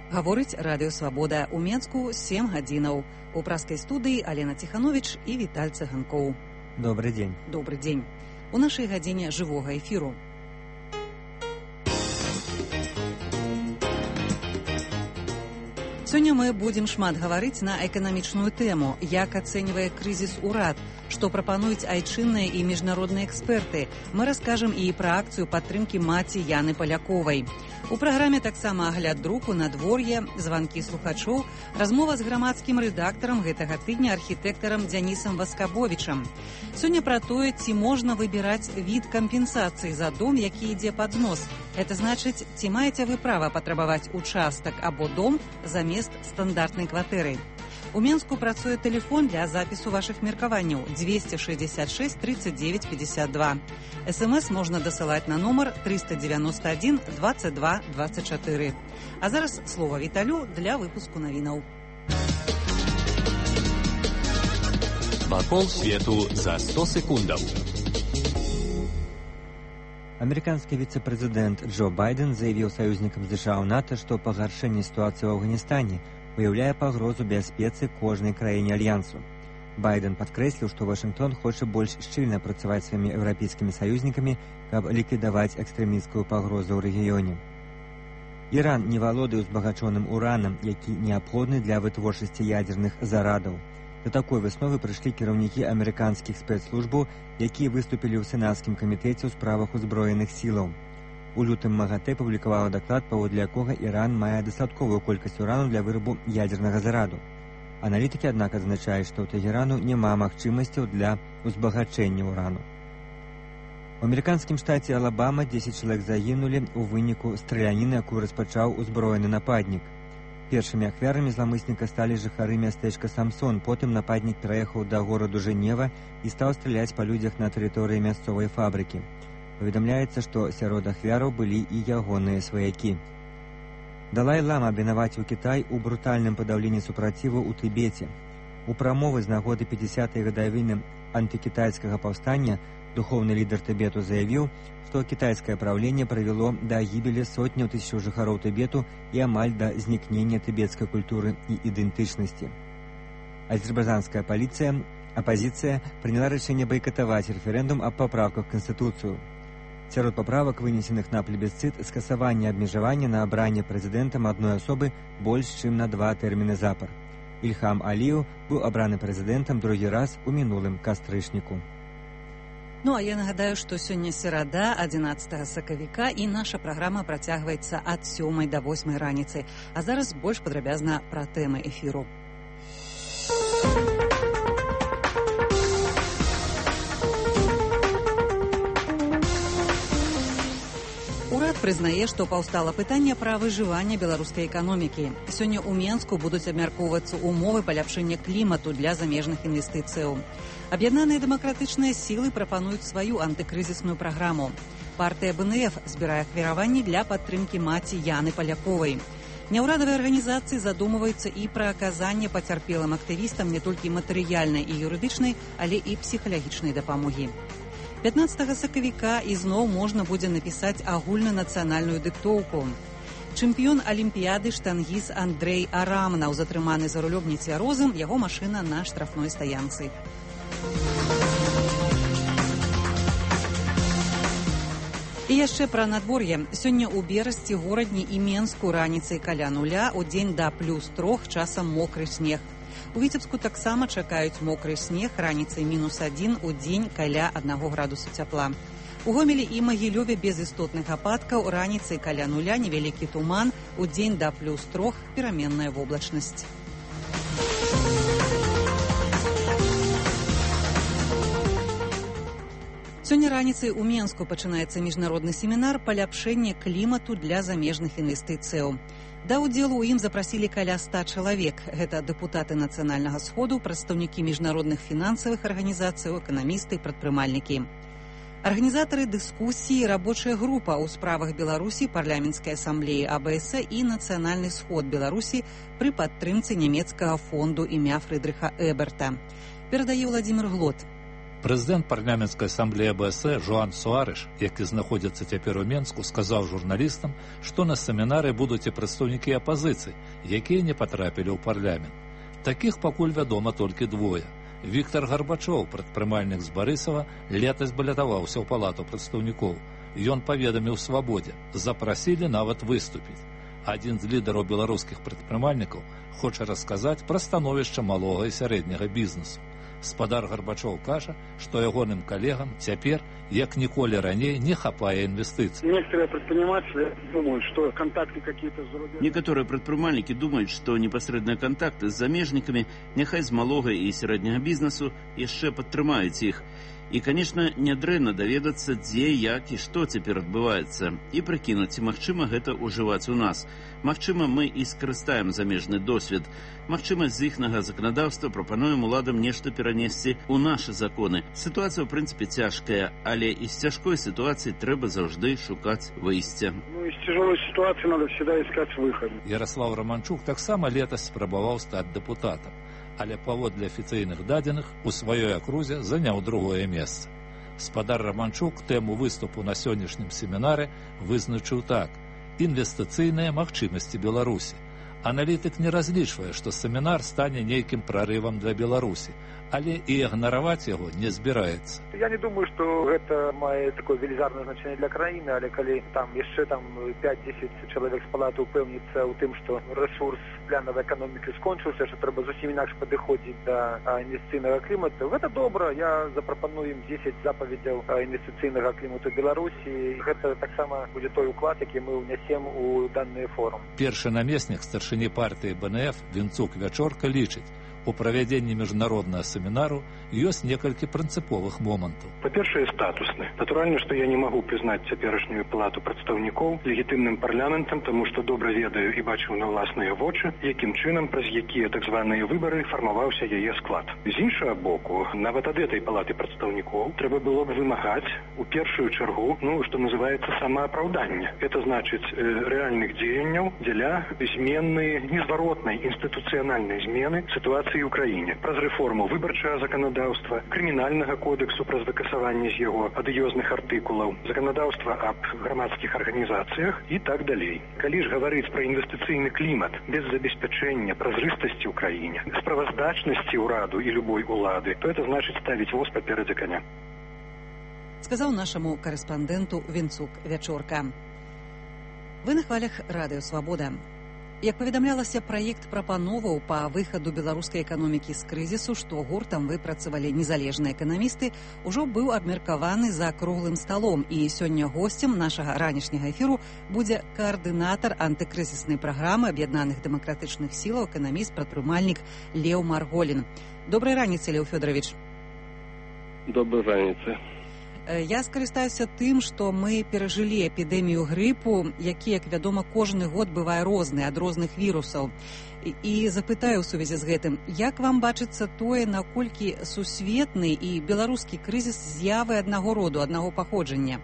Гаворыць радыё Свабода. У Менску 7 гадзінаў. У праскай студыі Алена Ціхановіч і Віталь Цыганкоў. Добрый дзень. Добрый дзень. У нашай гадзіне жывога эфіру. Сёння мы будзем шмат гаварыць на эканамічную тэму, як ацэньвае крызіс урад, што прапануюць айчынныя і міжнародныя эксперты. Мы раскажам і пра акцыю падтрымкі маці Яны Паляковай. У праграме таксама агляд друку, надвор'е, званкі слухачоў, размова з грамадскім рэдактарам гэтага тыдня архітэктарам Дзянісам Васкабовічам. Сёння пра тое, ці можна выбіраць від кампенсацыі за дом, які ідзе пад знос. Гэта значыць, ці маеце вы права патрабаваць участак або дом замест стандартнай кватэры. У Менску працуе тэлефон для запісу вашых меркаванняў 266 39 52. СМС можна дасылаць на нумар 391 22 24. А зараз слова Віталю для выпуску навінаў. Вакол свету за 100 секундаў. Американский вице-президент Джо Байден заявил союзникам США ў НАТО, што пагаршэнне сітуацыі ў Афганістане выяўляе пагрозу бяспецы кожнай краіне альянсу. Байден падкрэсліў, што Вашынгтон хоча больш шчыльна працаваць сваімі еўрапейскімі саюзнікамі, каб ліквідаваць экстрэмісцкую пагрозу ў рэгіёне. Іран не валодае узбагачоным уранам, які неабходны для вытворчасці ядзерных зарадаў. Да такой высновы прыйшлі кіраўнікі амерыканскіх спецслужбаў, якія выступілі ў сенацкім камітэце ў справах узброеных сілаў. У лютым МАГАТЭ публікавала даклад, паводле якога Іран мае дастатковую колькасць урану для вырабу ядзернага зараду. Аналітыкі, аднак, адзначаюць, што ў Тэгэрану няма магчымасцяў для узбагачэння урану. У амерыканскім штаце Алабама 10 чалавек загінулі ў выніку страляніны, якую распачаў узброены нападнік. Першымі ахвярамі зламысніка сталі жыхары мястэчка Самсон, потым нападнік пераехаў да гораду Жэнева і стаў страляць па людзях на тэрыторыі мясцовай фабрыкі. Паведамляецца, што сярод ахвяраў былі і ягоныя сваякі. Далай-лама абвінаваціў Кітай у брутальным падаўленні супраціву ў Тыбеце. У прамовы з нагоды 50-й гадавіны антыкітайскага паўстання духоўны лідар Тыбету заявіў, што кітайскае праўленне прывяло да гібелі сотняў тысячаў жыхароў Тыбету і амаль да знікнення тыбецкай культуры і ідэнтычнасці. Азербайджанская апазіцыя прыняла рашэнне байкатаваць рэферэндум аб папраўках в Канстытуцыю. Сярод паправак, вынесеных на плебісцыт, скасаванне абмежавання на абранне прэзідэнтам адной асобы больш чым на 2 тэрміны запар. Ільхам Аліеў быў абраны прэзідэнтам другі раз у мінулым кастрычніку. Ну, а я нагадаю, што сёння серада, 11 сакавіка, і наша праграма працягваецца ад 7 до 8 раніцы. А зараз больш падрабязна пра тэмы эфіру. Урад прызнае, што паўстала пытанне пра выжыванне беларускай эканомікі. Сёння ў Менску будуць абмяркоўвацца умовы паляпшэння клімату для замежных інвестыцыяў. Аб'яднаныя дэмакратычныя сілы прапануюць сваю антыкрызісную праграму. Партыя БНФ збірае ахвяраванні для падтрымкі маці Яны Паляковай. Няўрадавыя арганізацыі задумваюцца і пра аказанне пацярпелым актывістам не толькі матэрыяльнай і юрыдычнай, але і псіхалагічнай дапамогі. 15 сакавіка ізноў можна будзе напісаць агульнанацыянальную дыктоўку. Чэмпіён алімпіяды штангіст Андрэй Арамнаў затрыманы за рулём нецвярозым, яго машына на штрафной стаянцы. І яшчэ пра надвор'е. Сёння ў Берасці, горадні і Менску раніцай каля 0, удзень да +3, часам мокры снег. У Віцебску таксама чакаюць мокры снег, раніцай -1, удзень каля 1 градуса цяпла. У Гомелі і Магілёве без істотных ападкаў, раніцай каля 0, невялікі туман, удзень да +3, пераменная воблачнасць. Сёння раніцай у Менску пачынаецца міжнародны семінар паляпшэння клімату для замежных інвестыцыяў. Да ўдзелу ў ім запрасілі каля 100 чалавек. Гэта дэпутаты Нацыянальнага сходу, прадстаўнікі міжнародных фінансавых арганізацый, эканамісты, прадпрымальнікі. Арганізатары дыскусіі, рабочая група ў справах Беларусі, парламенцкай асамблеі АБС і Нацыянальны сход Беларусі пры падтрымцы нямецкага фонду імя Фрыдрыха Эберта. Перадае Владзімир Глот. Прэзідэнт парламенцкай асамблеі АБС Жоан Суарыш, які знаходзіцца цяпер у Менску, сказаў журналістам, што на семінары будуць і прадстаўнікі апазіцыі, якія не патрапілі ў парламент. Такіх пакуль вядома толькі двое. Віктор Гарбачоў, прадпрымальнік з Барысава, летась балятаваўся ў палату прадстаўнікоў. Ён паведаміў «Свабодзе», запрасілі нават выступіць. Адзін з лідараў беларускіх прадпрымальнікаў хоча расказаць пра становішча малога і сярэдняга бізнесу. Спадар Гарбачоў кажа, што ягоным калегам цяпер, як ніколі раней, не хапае інвестыцый. Некоторые предприниматели думают, что контакты какие-то с зарубежными. Некоторые предприниматели думают, что непосредственные контакты с замежниками, няхай з малога і сярэдняга бізнесу, яшчэ падтрымаюць іх. І, конечно, нядрэнна даведацца, дзе, як і што цяпер адбываецца, і прыкінуць, ці магчыма гэта ўжываць у нас. Магчыма, мы і скарыстаем замежны досвед. Магчыма, з іхнага заканадаўства прапануем уладам нешта перанесці ў нашы законы. Сітуацыя, ў прынцыпе, цяжкая, але і з цяжкой сітуацыі трэба заўжды шукаць выйсця. Ну, из тяжелой ситуации надо всегда искать выход. Ярослав Романчук таксама летась спрабаваў стаць дэпутатам, але паводле афіцыйных дадзеных у сваёй акрузе заняў другое месца. Спадар Романчук тэму выступу на сённяшнім семінары вызначыў так: інвестыцыйныя магчымасці Беларусі. Аналітык не разлічвае, што семінар стане нейкім прарывам для Беларусі, але і ігнараваць яго не збіраецца. Я не думаю, што гэта мае такое велізарнае значэнне для краіны, але калі там яшчэ 5-10 чалавек з палаты ўпэўніцца ў тым, што рэсурс планавай эканомікі скончыўся, што трэба зусім інакш падыходзіць да інвестыцыйнага клімату, гэта добра. Я запрапаную ім 10 запаведзяў інвестыцыйнага клімату Беларусі. Гэта таксама будзе той уклад, які мы ўнясем у данны форум. Першы намеснік старшыні партыі БНФ Вінцук Вячорка лічыць, у правядзенні міжнароднага семінару ёсць некалькі прынцыповых момантаў. Па-першае, статусны. Натуральна, што я не магу прызнаць цяперашнюю палату прадстаўнікоў легітымным парламентам, таму што добра ведаю і бачыў на ўласныя вочы, якім чынам праз якія так званыя выбары фармаваўся яе склад. З іншага боку, нават ад этой палаты прадстаўнікоў трэба было б вымагаць у першую чаргу, што называецца самаапраўданне. Это значыць рэальных дзеянняў дзеля змены, незваротнай інстытуцыянальнай змены сітуацыі ў краіне. Праз рэформу выбарчага заканадаўства, крымінальнага кодексу праз выкасаванне з яго адыёзных артыкулаў, заканадаўства аб грамадскіх арганізацыях і так далей. Калі ж гаварыць пра інвестыцыйны клімат без забеспячэння празрыстасці ў краіне, справаздачнасці ўраду і любой улады, то это значыць ставіць воз паперадзе каня. Сказаў нашаму карэспандэнту Вінцук Вячорка. Вы на хвалях радыё «Свабода». Як паведамлялася, праект прапановаў па выхаду беларускай эканомікі з крызісу, што гуртам выпрацавалі незалежныя эканамісты, ужо быў абмеркаваны за круглым сталом, і сёння госцем нашага ранішняга эфіру будзе каардынатар антыкрызіснай праграмы аб'яднаных дэмакратычных сілаў, эканаміст-прадпрымальнік Леў Марголін. Добрай раніцы, Леў Фёдорович. Добрай раніцы. Я скарыстаюся тым, што мы перажылі эпідэмію грыпу, які, як вядома, кожны год бывае розны ад розных вірусаў. І запытаю ў сувязі з гэтым, як вам бачыцца тое, наколькі сусветны і беларускі крызіс з'явы аднаго роду, аднаго паходжання?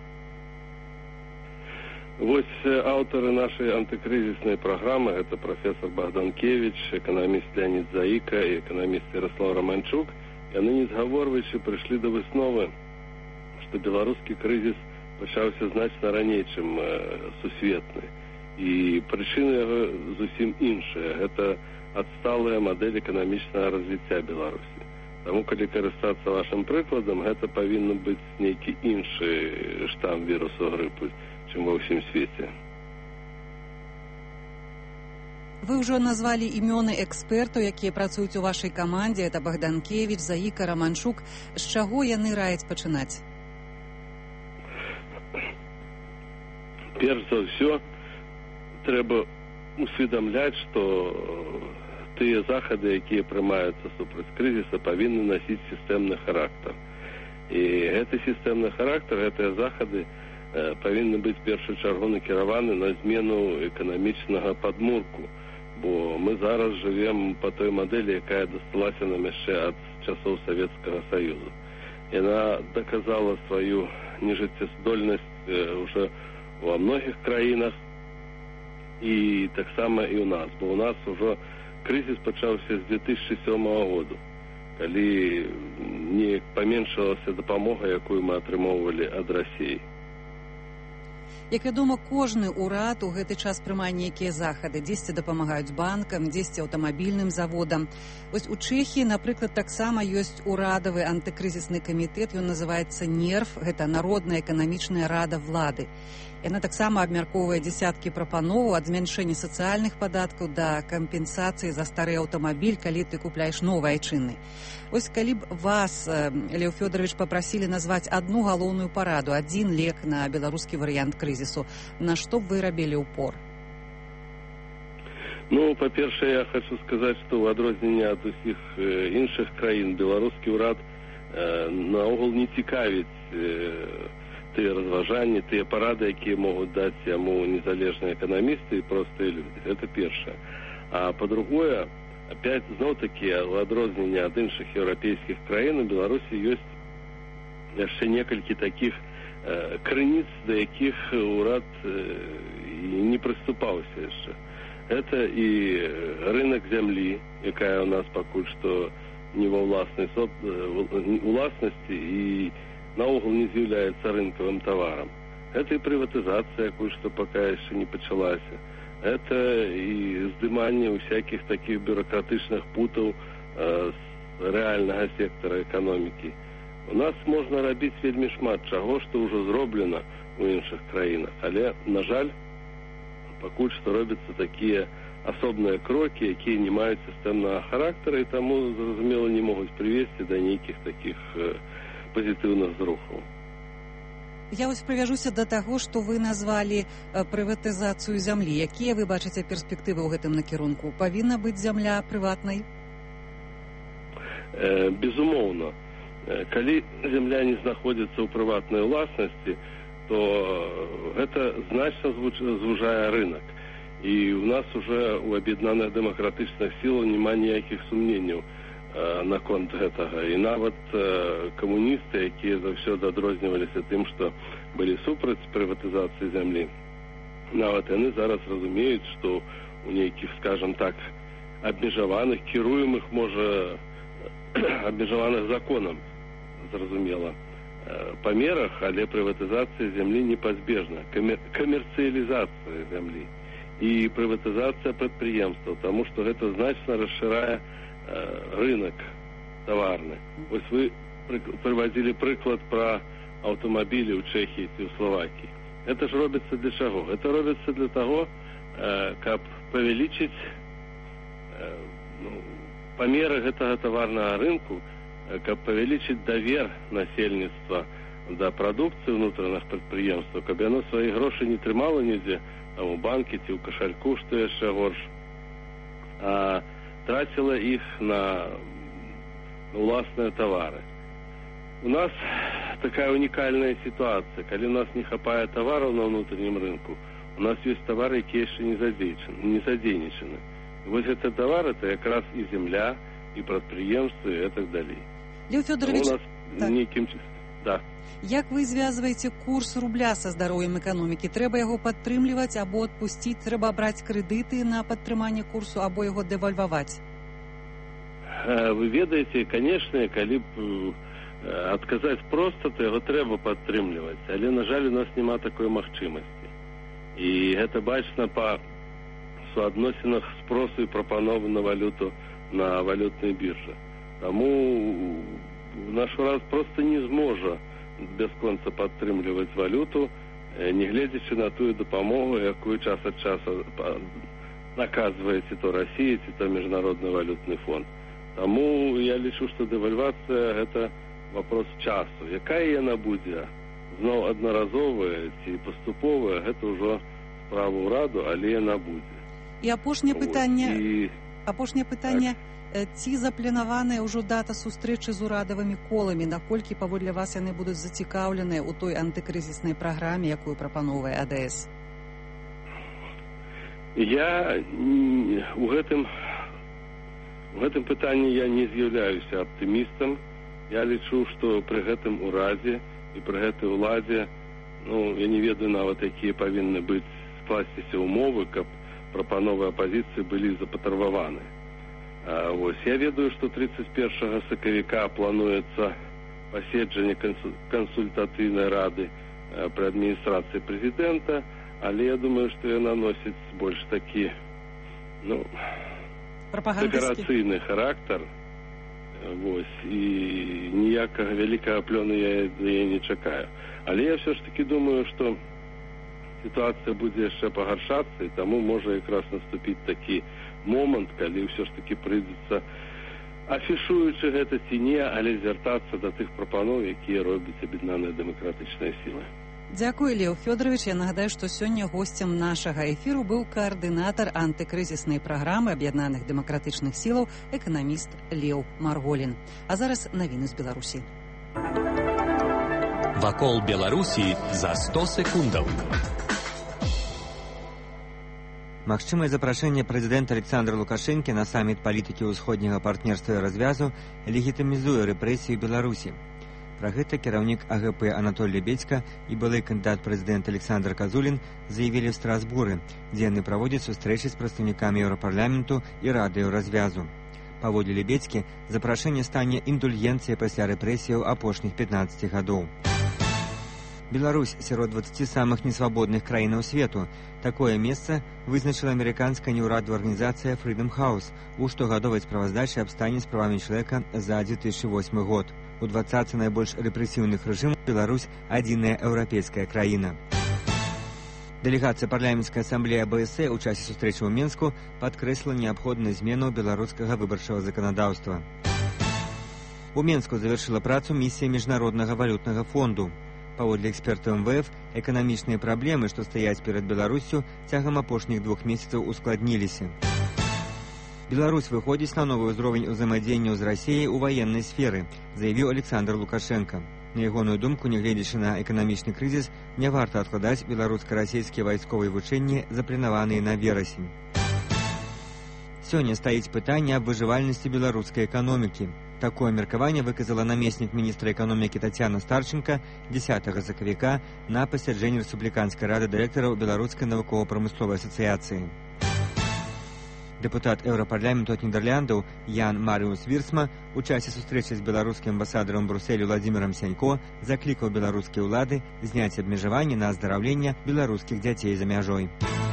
Вось аўтары нашай антыкрызіснай праграмы, гэта прафесор Богданкевич, эканаміст Леонид Заіка і эканаміст Ярослав Романчук, яны, не згаворваючы, прыйшлі да высновы, што беларускі крызіс пачаўся значна раней, чым сусветны. І прычына яго зусім іншая. Гэта адсталая мадэль эканамічнага развіцця Беларусі. Таму, калі карыстацца вашым прыкладам, гэта павінен быць нейкі іншы штам вірусу грыпу, чым ва ўсім свеце. Вы ўжо назвалі імёны экспертаў, якія працуюць у вашай камандзе. Это Богданкевич, Заіка, Романчук. З чаго яны раяць пачынаць? Перш за ўсё, трэба усведамляць, што тыя захады, якія прымаюцца супраць крызіса, павінны насіць сістэмны характар. І гэты сістэмны характар, гэтыя захады павінны быць в першую чаргу накіраваны на змену эканамічнага падмурку, бо мы зараз жывем па той мадэлі, якая дасталася нам яшчэ ад часоў Савецкага Саюзу. Яна даказала сваю нежыццяздольнасць уже во многіх краінах і таксама і ў нас, бо ў нас ужо крызіс пачаўся з 2007 году. калі не паменшылася дапамога, якую мы атрымоўвалі ад Расіі. Як вядома, кожны ўрад у гэты час прымае нейкія захады. Дзесьці дапамагаюць банкам, дзесьці аўтамабільным заводам. Вось у Чэхіі, напрыклад, таксама ёсць урадавы антыкрызісны камітэт, ён называецца НЕРВ, гэта Народная эканамічная рада влады. Яна таксама абмяркоўвае дзесяткі прапановаў ад змяншэння сацыяльных падаткаў да кампенсацыі за стары аўтамабіль, калі ты купляеш новы айчынны. Вось калі б вас, Леў Фёдорович, папрасілі назваць адну галоўную параду, адзін лек на беларускі варыянт крызісу, на што б вы рабілі ўпор? Ну, па-першае, я хочу сказаць, што ў адрозненне ад усіх іншых краін беларускі ўрад наогул не цікавіць тыя разважанні, тыя парады, якія могуць даць яму незалежныя эканамісты і простыя людзі. Это першае. А па-другое, опять, зноў-такі, у адрозненне ад іншых еўрапейскіх краін у Беларусі ёсць яшчэ некалькі такіх крыніц, да якіх урад не прыступаўся яшчэ. Это і рынок зямлі, якая у нас пакуль што не ва ўласнасці і наогул не з'яўляецца рынкавым таварам. Это і прыватызацыя, якую што пака яшчэ не пачалася. Это і здыманне ўсякіх такіх бюрократычных путаў з рэальнага сектара эканомікі. У нас можна рабіць вельмі шмат чаго, што ўжо зроблена ў іншых краінах. Але, на жаль, пакуль што робяцца такія асобныя крокі, якія не маюць сістэмнага характара і таму, зразумела, не могуць прывесці да нейкіх такіх пазітыўных зрухаў. Я вось прывяжуся да таго, што вы назвалі прыватызацыю зямлі. Якія вы бачыце перспектывы ў гэтым накірунку? Павінна быць зямля прыватнай? Безумоўна. Калі зямля не знаходзіцца ў прыватнай уласнасці, то гэта значна звужае рынок. І ў нас уже у аб'яднаных дэмакратычных сілаў няма ніякіх сумненняў наконт гэтага. І нават камуністы, якія заўсёды адрозніваліся тым, што былі супраць прыватызацыі зямлі, нават яны зараз разумеюць, што у нейкіх, скажам так, абмежаваных, кіруемых, можа, абмежаваных законам, зразумела, памерах, але прыватызацыя зямлі непазбежна. Камерцыялізацыя зямлі і прыватызацыя прадпрыемстваў, таму што гэта значна расшырае рынок таварны. Вось вы прыводзілі прыклад пра аўтамабілі ў Чэхіі ці ў Словакіі. Это ж робіцца для чаго? Это робіцца для таго, каб павялічыць памеры гэтага таварнага рынку, каб павялічыць давер насельніцтва да прадукцыі ўнутраных прадпрыемстваў, каб яно свае грошы не трымала нідзе у банкі ці ў кашальку, што яшчэ горш, а траціла іх на ўласныя тавары. У нас такая унікальная сітуацыя. Калі у нас не хапае тавараў на ўнутрэннім рынку, у нас ёсць тавары, якія яшчэ не задзейнічаны. Вось гэта тавары, это якраз і земля, і прадпрыемствы, і так далей. Леў Фёдорович, да. Як вы звязваеце курс рубля са здароўем эканомікі? Трэба яго падтрымліваць або адпусціць? Трэба браць крэдыты на падтрыманне курсу або яго дэвальваваць? Вы ведаеце, канешне, калі б адказаць проста, то яго трэба падтрымліваць. Але, на жаль, у нас няма такой магчымасці. І гэта бачна па суадносінах спросу і прапановы на валюту на валютнай біржы. Таму наш урад проста не зможа бясконца падтрымліваць валюту, не гледзячы на тую дапамогу, якую час ад часу наказвае ці то Расія, ці то Міжнародны валютны фонд. Таму я лічу, што дэвальвацыя гэта вопрос часу. Якая яна будзе? Зноў аднаразовая ці паступовая, гэта ўжо справа ўраду, але яна будзе. І апошняе пытанне. Ці запланаваная ўжо дата сустрэчы з урадавымі коламі? Наколькі, паводле вас, яны будуць зацікаўленыя ў той антыкрызіснай праграме, якую прапановвае АДС? Я у гэтым пытанні я не з'яўляюся аптымістам. Я лічу, што пры гэтым урадзе і пры гэтай уладзе, я не ведаю нават, якія павінны быць скласціся ўмовы, каб прапановы апазіцыі былі запатрабаваны. Я ведаю, што 31 сакавіка плануецца паседжанне кансультатыўнай рады пры адміністрацыі прэзідэнта, але я думаю, што яна носіць больш такі дэкарацыйны характар. І ніякага вялікага плёну я не чакаю. Але я все ж таки думаю, што сітуацыя будзе яшчэ пагаршацца, і таму можа якраз наступіць такі момант, калі ўсё ж таки прыйдзецца, афішуючы гэта ці не, але звяртацца да тых прапаноў, якія робяць аб'яднаныя дэмакратычныя сілы. Дзякуй, Леў Фёдорович. Я нагадаю, што сёння госцем нашага эфіру быў каардынатар антыкрызіснай праграмы аб'яднаных дэмакратычных сілаў, эканаміст Леў Марголін. А зараз навіны з Беларусі. Вакол Беларусі за 100 секундаў. Магчымае запрашэнне прэзідэнта Александра Лукашэнкі на саміт палітыкі ўсходняга партнерства і развязу легітымізуе рэпрэсіі Беларусі. Пра гэта кіраўнік АГП Анатолій Лебедзька і былы кандыдат прэзідэнт Александр Казулін заявілі ў Страсбуры, дзе яны праводзяць сустрэчы з прадстаўнікамі Еўрапарламенту і рады развязу. Паводле Лебедзькі, запрашэнне стане індульгенцыяй пасля рэпрэсіяў апошніх 15 гадоў. Беларусь сярод 20 самых несвабодных краінаў свету. Такое месца вызначыла амерыканская неўрадовая арганізацыя Freedom House у штогадовай справаздачы аб стане з правамі чалавека за 2008 год. У 20 найбольш рэпрэсіўных рэжымаў Беларусь адзіная еўрапейская краіна. Дэлегацыя парламенцкай асамблеі АБС у часе сустрэчы ў Менску падкрэсліла неабходнасць зменаў беларускага выбарчага заканадаўства. У Менску завяршыла працу місія міжнароднага валютнага фонду. Паводле экспертаў МВФ, эканамічныя праблемы, што стаяць перад Беларуссю, цягам апошніх 2 месяцаў ускладніліся. Беларусь выходзіць на новы ўзровень узаемадзеянняў з Расіяй у ваеннай сферы, заявіў Александр Лукашенко. На ягоную думку, нягледзячы на эканамічны крызіс, не варта адкладаць беларуска-расійскія вайсковыя вучэнні, запланаваныя на верасень. Сёння стаіць пытанне аб выжывальнасці беларускай эканомікі. Такое меркаванне выказала намеснік міністра эканомікі Тацяна Старченка 10 сакавіка на пасяджэнні рэспубліканскай рады дырэктараў Беларускай навукова-прамысловай асацыяцыі. Дэпутат Еўрапарламенту ад Нідэрляндаў Ян Марыус Вірсма у часе сустрэчы з беларускім амбасадарам Брусэлю Владзімірам Сянько заклікаў беларускія ўлады зняць абмежаванні на аздараўленне беларускіх дзяцей за мяжой.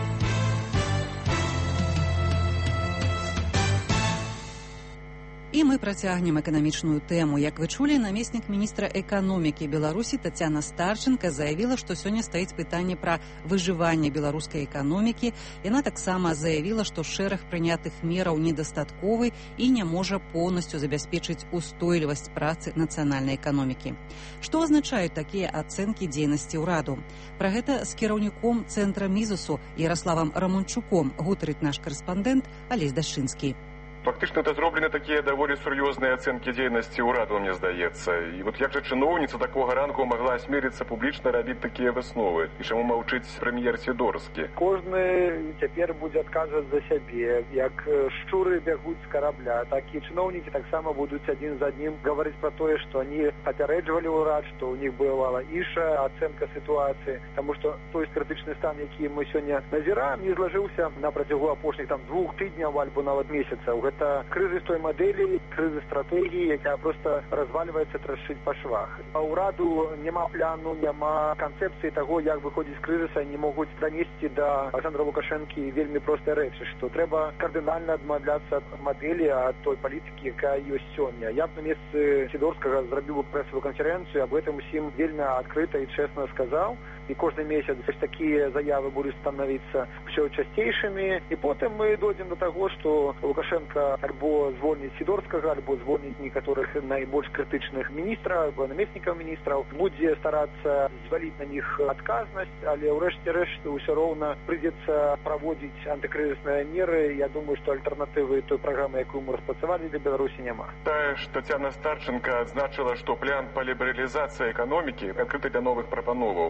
І мы працягнем эканамічную тэму. Як вы чулі, намеснік міністра эканомікі Беларусі Тацяна Старченка заявіла, што сёння стаіць пытанне пра выжыванне беларускай эканомікі. Яна таксама заявіла, што шэраг прынятых мераў недастатковы і не можа поўнасцю забяспечыць устойлівасць працы нацыянальнай эканомікі. Што азначаюць такія ацэнкі дзейнасці ўраду? Пра гэта з кіраўніком цэнтра Мізусу Яраславам Рамунчуком гутарыць наш карэспандэнт Алесь Дашчынскі. Фактычна это зроблены такія даволі сур'ёзныя ацэнкі дзейнасці ўраду, мне здаецца. І як жа чыноўніца такога рангу магла асмеліцца публічна рабіць такія высновы? І чаму маўчыць прэм'ер Сідорскі? Кожны цяпер будзе адказваць за сябе. Як шчуры бягуць з карабля, так і чыноўнікі таксама будуць адзін за адным гаварыць пра тое, што они папярэджвалі ўрад, што ў них бывала іншая ацэнка сітуацыі, таму што той крытычны стан, які мы сёння назіраем, не злажыўся на працягу апошніх 2 тыдняў альбо нават месяцаў. Это крызис той модели, кризис стратегии, якая просто разваливается, трашить по швах. А ураду нема пляну, нема концепции того, як выходить з кризиса, не могут донести до Александра Лукашенки вельми простые речи, что треба кардинально отмовляться от модели, от той политики, якая есть сёння. Я б на месте Сидорского зробил прессовую конференцию, об этом всем вельми открыто и честно сказал. И каждый месяц такие заявы будут становиться все частейшими. И потом мы дойдем до того, что Лукашенко альбо звольнить Сидорского, альбо звольнить некоторых наибольш критичных министров, альбо наместников министров, будет стараться звалить на них отказность, але урешті-решт все равно придется проводить антикризисные меры. Я думаю, что альтернативы той программы, яку мы распрацавали для Беларуси, нема. Тацяна Старченко адзначила, что план по либерализации экономики открыты для новых пропановаў.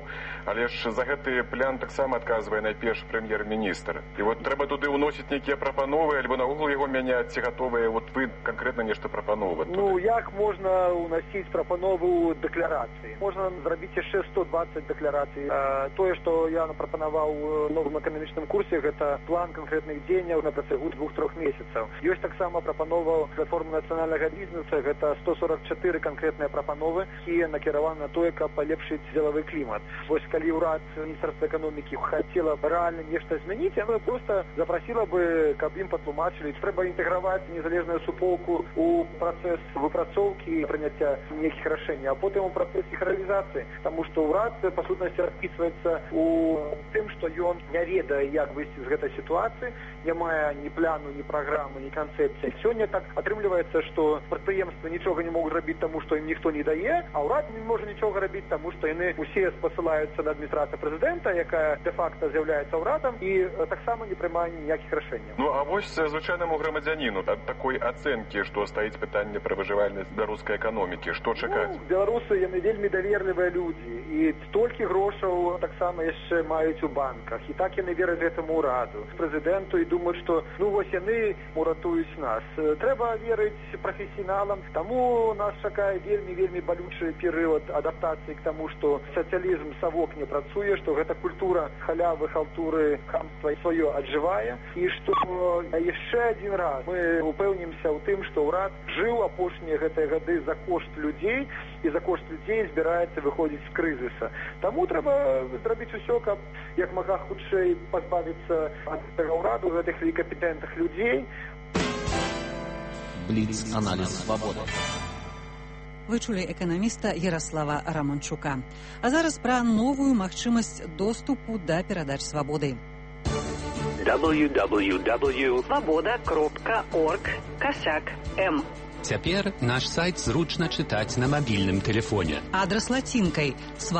Але ж за гэты план таксама адказвае найперш прэм'ер-міністр. І вот трэба туды ўносіць нейкія прапановы, альбо наогул яго мяняць, ці гатовыя вот вы канкрэтна нешта прапановаць? Ну, як можна ўносіць прапанову дэкларацыі? Можна зрабіць яшчэ 120 дэкларацый. Тое, што я прапанаваў у новым эканамічным курсе, гэта план канкрэтных дзеянняў на працягу 2-3 месяцаў. Ёсць таксама прапанова платформы нацыянальнага бізнеса, гэта 144 канкрэтныя прапановы, якія накіраваны на тое, каб палепшыць дзелавы клімат. Вось калі ўрад Міністэрства эканомікі хацела б рэальна нешта змяніць, яна проста запрасіла бы, каб ім патлумачылі. Трэба інтэграваць незалежную суполку у працэс выпрацоўкі і прыняцця нейкіх рашэнняў, а потым у працэс іх рэалізацыі. Таму што ўрад, па сутнасці, распісваецца у тым, што ён не ведае, як выйсці з гэтай сітуацыі, не мае ні пляну, ні праграмы, ні канцэпцыі. Сёння так атрымліваецца, што прадпрыемствы нічога не могуць рабіць, таму што ім ніхто не дае, а ўрад не можа нічога рабіць, таму што яны усе спасылаюцца на адміністрацыю прэзідэнта, якая дэ-факта з'яўляецца ўрадам і таксама не прымае ніякіх рашэнняў. Ну а вось звычайнаму грамадзяніну ад такой ацэнкі, што стаіць пытанне пра выжывальнасць беларускай эканомікі, што чакаць? Ну, беларусы, яны вельмі даверлівыя людзі, і столькі грошаў таксама яшчэ маюць у банках, і так яны вераць гэтаму ўраду, прэзідэнту, і думаюць, што ну вось яны уратуюць нас. Трэба верыць прафесіяналам, таму нас чакае вельмі балючы перыяд адаптацыі к таму, што сацыялізм савок не працуе, што гэта культура халявы, халтуры, хамства сваё аджывае, і што яшчэ адзін раз мы упэўнімся ў тым, што ўрад жыў апошнія гэтыя гады за кошт людзей, і за кошт людзей збіраецца выходзіць з крызіса. Таму трэба зрабіць усё, каб як мага хутчэй пазбавіцца ад гэтага ўраду, гэтых некампетэнтных людзей. Бліц-аналіз свабоды. Вы чулі эканаміста Ярослава Романчука. А зараз пра новую магчымасць доступу да перадач свабоды. www.svoboda.org/m. Цяпер наш сайт зручна чытаць на мабільным тэлефоне. Адрас лацінкай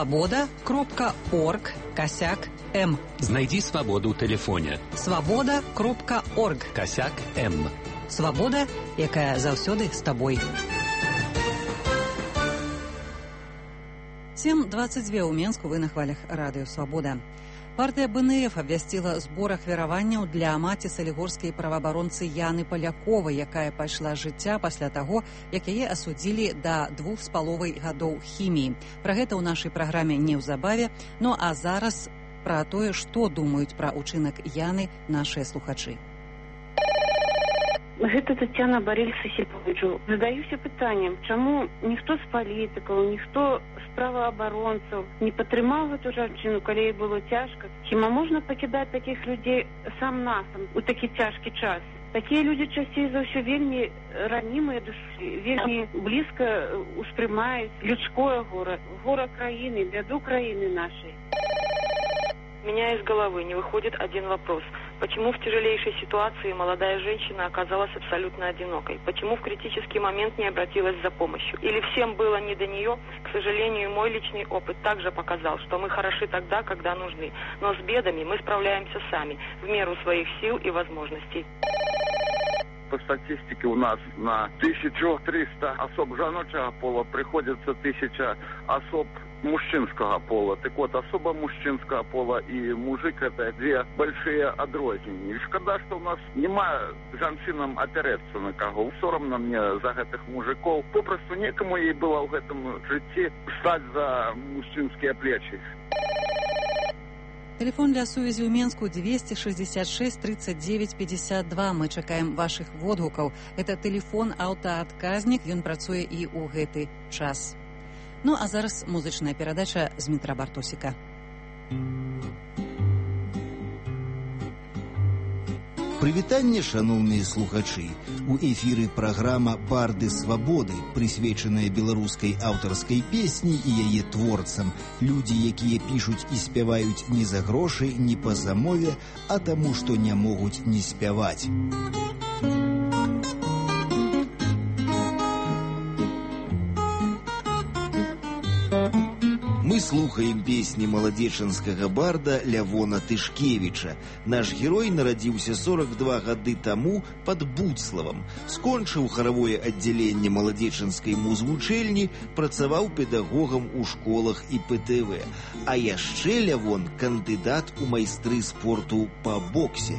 svoboda.org/m. Знайдзі свабоду ў тэлефоне. svoboda.org/m. Свабода, якая заўсёды з табой. 7:22 ў Менску, вы на хвалях радыё «Свабода». Партыя БНФ абвясціла збор ахвяраванняў для маці салігорскай праваабаронцы Яны Паляковай, якая пайшла з жыцця пасля таго, як яе асудзілі да 2,5 гадоў хіміі. Пра гэта ў нашай праграме неўзабаве. Ну а зараз пра тое, што думаюць пра ўчынак Яны нашыя слухачы. Гэта Тацяна Барэль Сысіповічу. Задаюся пытаннем, чаму ніхто з палітыкаў, ніхто з праваабаронцаў не падтрымаў гэту жанчыну, калі ёй было цяжка? Хіба можна пакідаць такіх людзей сам-насам у такі цяжкі час? Такія людзі часцей за ўсё вельмі ранімыя душы, вельмі блізка успрымаюць людское гора краіны, бяду краіны нашей. У меня из головы не выходит один вопрос. Почему в тяжелейшей ситуации молодая женщина оказалась абсолютно одинокой? Почему в критический момент не обратилась за помощью? Или всем было не до нее? К сожалению, мой личный опыт также показал, что мы хороши тогда, когда нужны. Но с бедами мы справляемся сами, в меру своих сил и возможностей. По статистике у нас на 1300 особ жаночего пола приходится 1000 особ мужчинского пола. Так вот, особо мужчинского пола и мужик — это две большие адрозненні. И шкода, что у нас нема жанчинам опереться на кого. Соромно мне за этих мужиков. Попросту некому ей было в этом житті стать за мужчинские плечи. Телефон для сувязі ў Менску 266 39 52. Мы чакаем вашых водгукаў. Это телефон аўтаадказнік, ён працуе і ў гэты час. Ну а зараз музычная перадача з Дмітра Бартосіка. Прывітанне, шаноўныя слухачы. У эфіры праграма «Барды свабоды», прысвечаная беларускай аўтарскай песні і яе творцам. Людзі, якія пішуць і спяваюць не за грошы, не па замове, а таму, што не могуць не спяваць. Мы слухаем песні маладзечанскага барда Лявона Тышкевіча. Наш герой нарадзіўся 42 гады таму пад Буцлавам, скончыў харавое аддзяленне маладзечанскай музвучэльні, працаваў педагогам у школах і ПТВ. А яшчэ Лявон кандыдат у майстры спорту па боксе.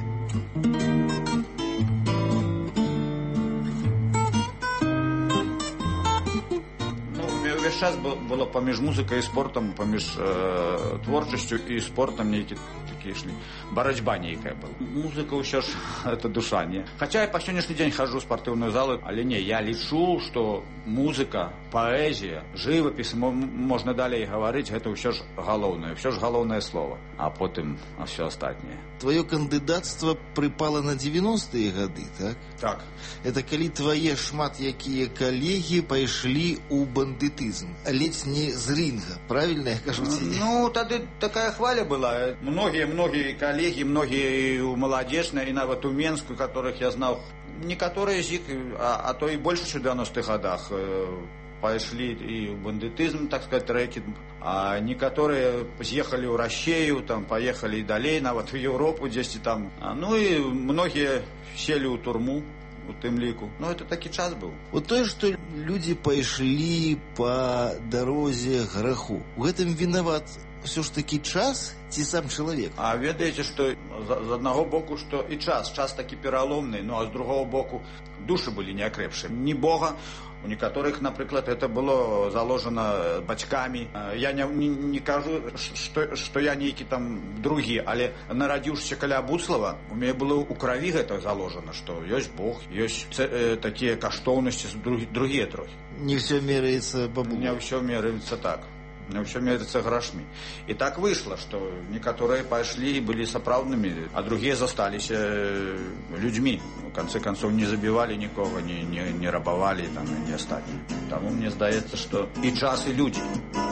Час было паміж музыкай і спортам, паміж творчасцю і спортам нейкі такі ішлі. Барацьба нейкая была. Музыка ўсё ж это душа, не? Хаця я па сённяшні дзень хожу ў спартыўную залу, але не, я лічу, што музыка, паэзія, жывапіс, можна далей гаварыць, гэта ўсё ж галоўнае слова, а потым ўсё астатняе. Твоё кандыдацтва прыпала на 90-е гады, так? Так. Это калі твае шмат якія калегі пайшлі ў бандытызм, ледзь не з рынга, правильно я кажу ці? Ну, тады такая хваля была. Многія калегі, многія ў маладзечнай, і нават у Менску, которых я знаў, некаторыя з іх, а то і больш у 90-х годах пайшлі і ў бандытызм, так сказать, рэкет, а некаторыя з'ехалі ў Расію, там паехалі і далей, нават у Еўропу дзесьці там. Ну і многія селі ў турму у тым ліку. Ну, это такі час быў. Вот тое, што людзі пайшлі па дарозе граху, у гэтым вінават ўсё ж такі час ці сам чалавек? А ведаеце, што з аднаго боку, што і час такі пераломны, ну а з другого боку душы былі неакрэпшыя. Ні Бога. У некаторых, напрыклад, это было заложено бацькамі. Я не кажу, што я нейкі там другі, але нарадзіўшыся каля Буцлава, у мяне было ў краві гэта заложено, што ёсць Бог, ёсць такія каштоўнасці другія трохі. Не ўсё меряецца бабулей. Не ўсё меряецца так. Не ўсё меряецца грашмі. І так выйшла, што некаторыя пайшлі і былі сапраўднымі, а другія засталіся людзьмі. У канцы канцоў не забівалі нікога, не рабавалі там, і не астатні. Таму мне здаецца, што і час, і людзі.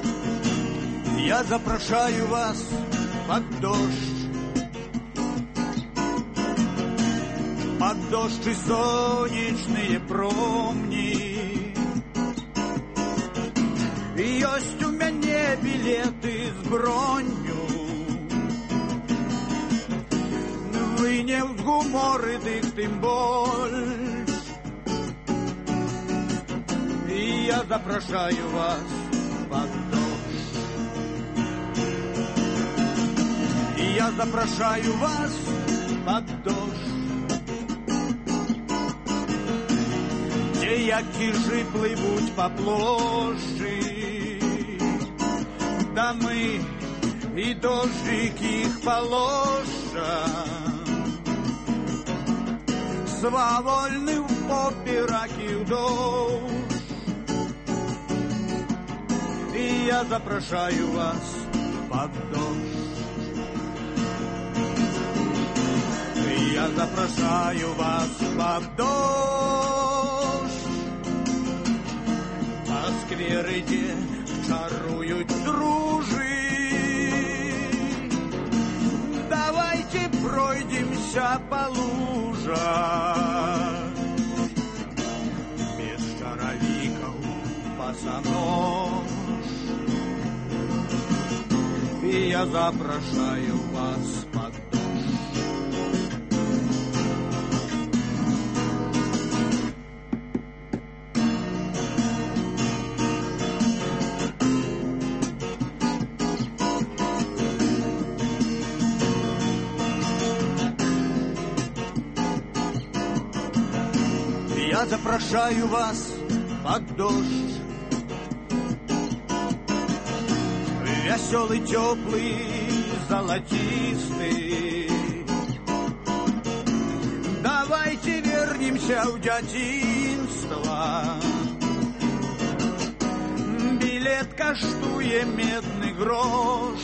Я запрашаю вас под дождь, под дождь и сонечные промни. Ёсць у мяне білеты з бронню, вы не з гуморы, дык тым больш. І я запрашаю вас под дождь, і я запрашаю вас под дождь, дзе як кіжы плывуць па плошчы, дамы і дождик іх палоша, свавольны поперак і ўдоўж. І я запрашаю вас под дождь, і я запрашаю вас под дождь, па скверы, дзе чарують дружи. Давайте пройдемся по лужах, без чаровиков босонож. И я запрашаю вас под дождь. Я запрашаю вас под дождь, веселый, теплый, золотистый. Давайте вернемся в детинство. Билет коштуе медный грош.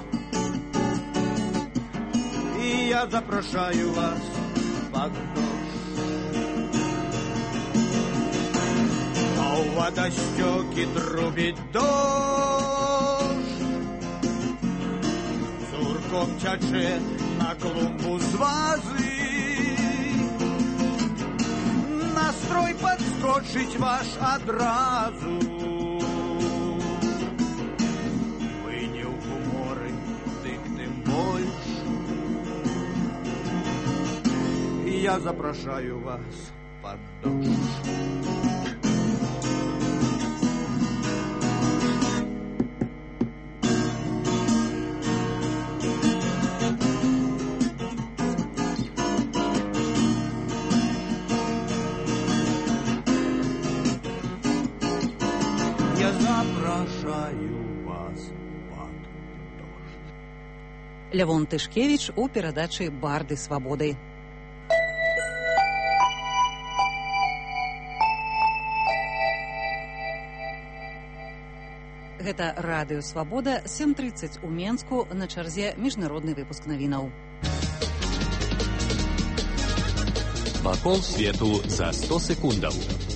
И я запрашаю вас под дождь. А у водостёки трубит дождь, цурком тяче на клумбу з вазы. Настрой подскочить ваш одразу. Вы я запрошаю вас под дождь. Я запрошаю вас под дождь. Лявон Тышкевич у перадачы «Барды свабоды». Гэта радыё «Свабода», 7:30 у Менску, на чарзе міжнародны выпуск навінаў. Вакол свету за 100 секундаў.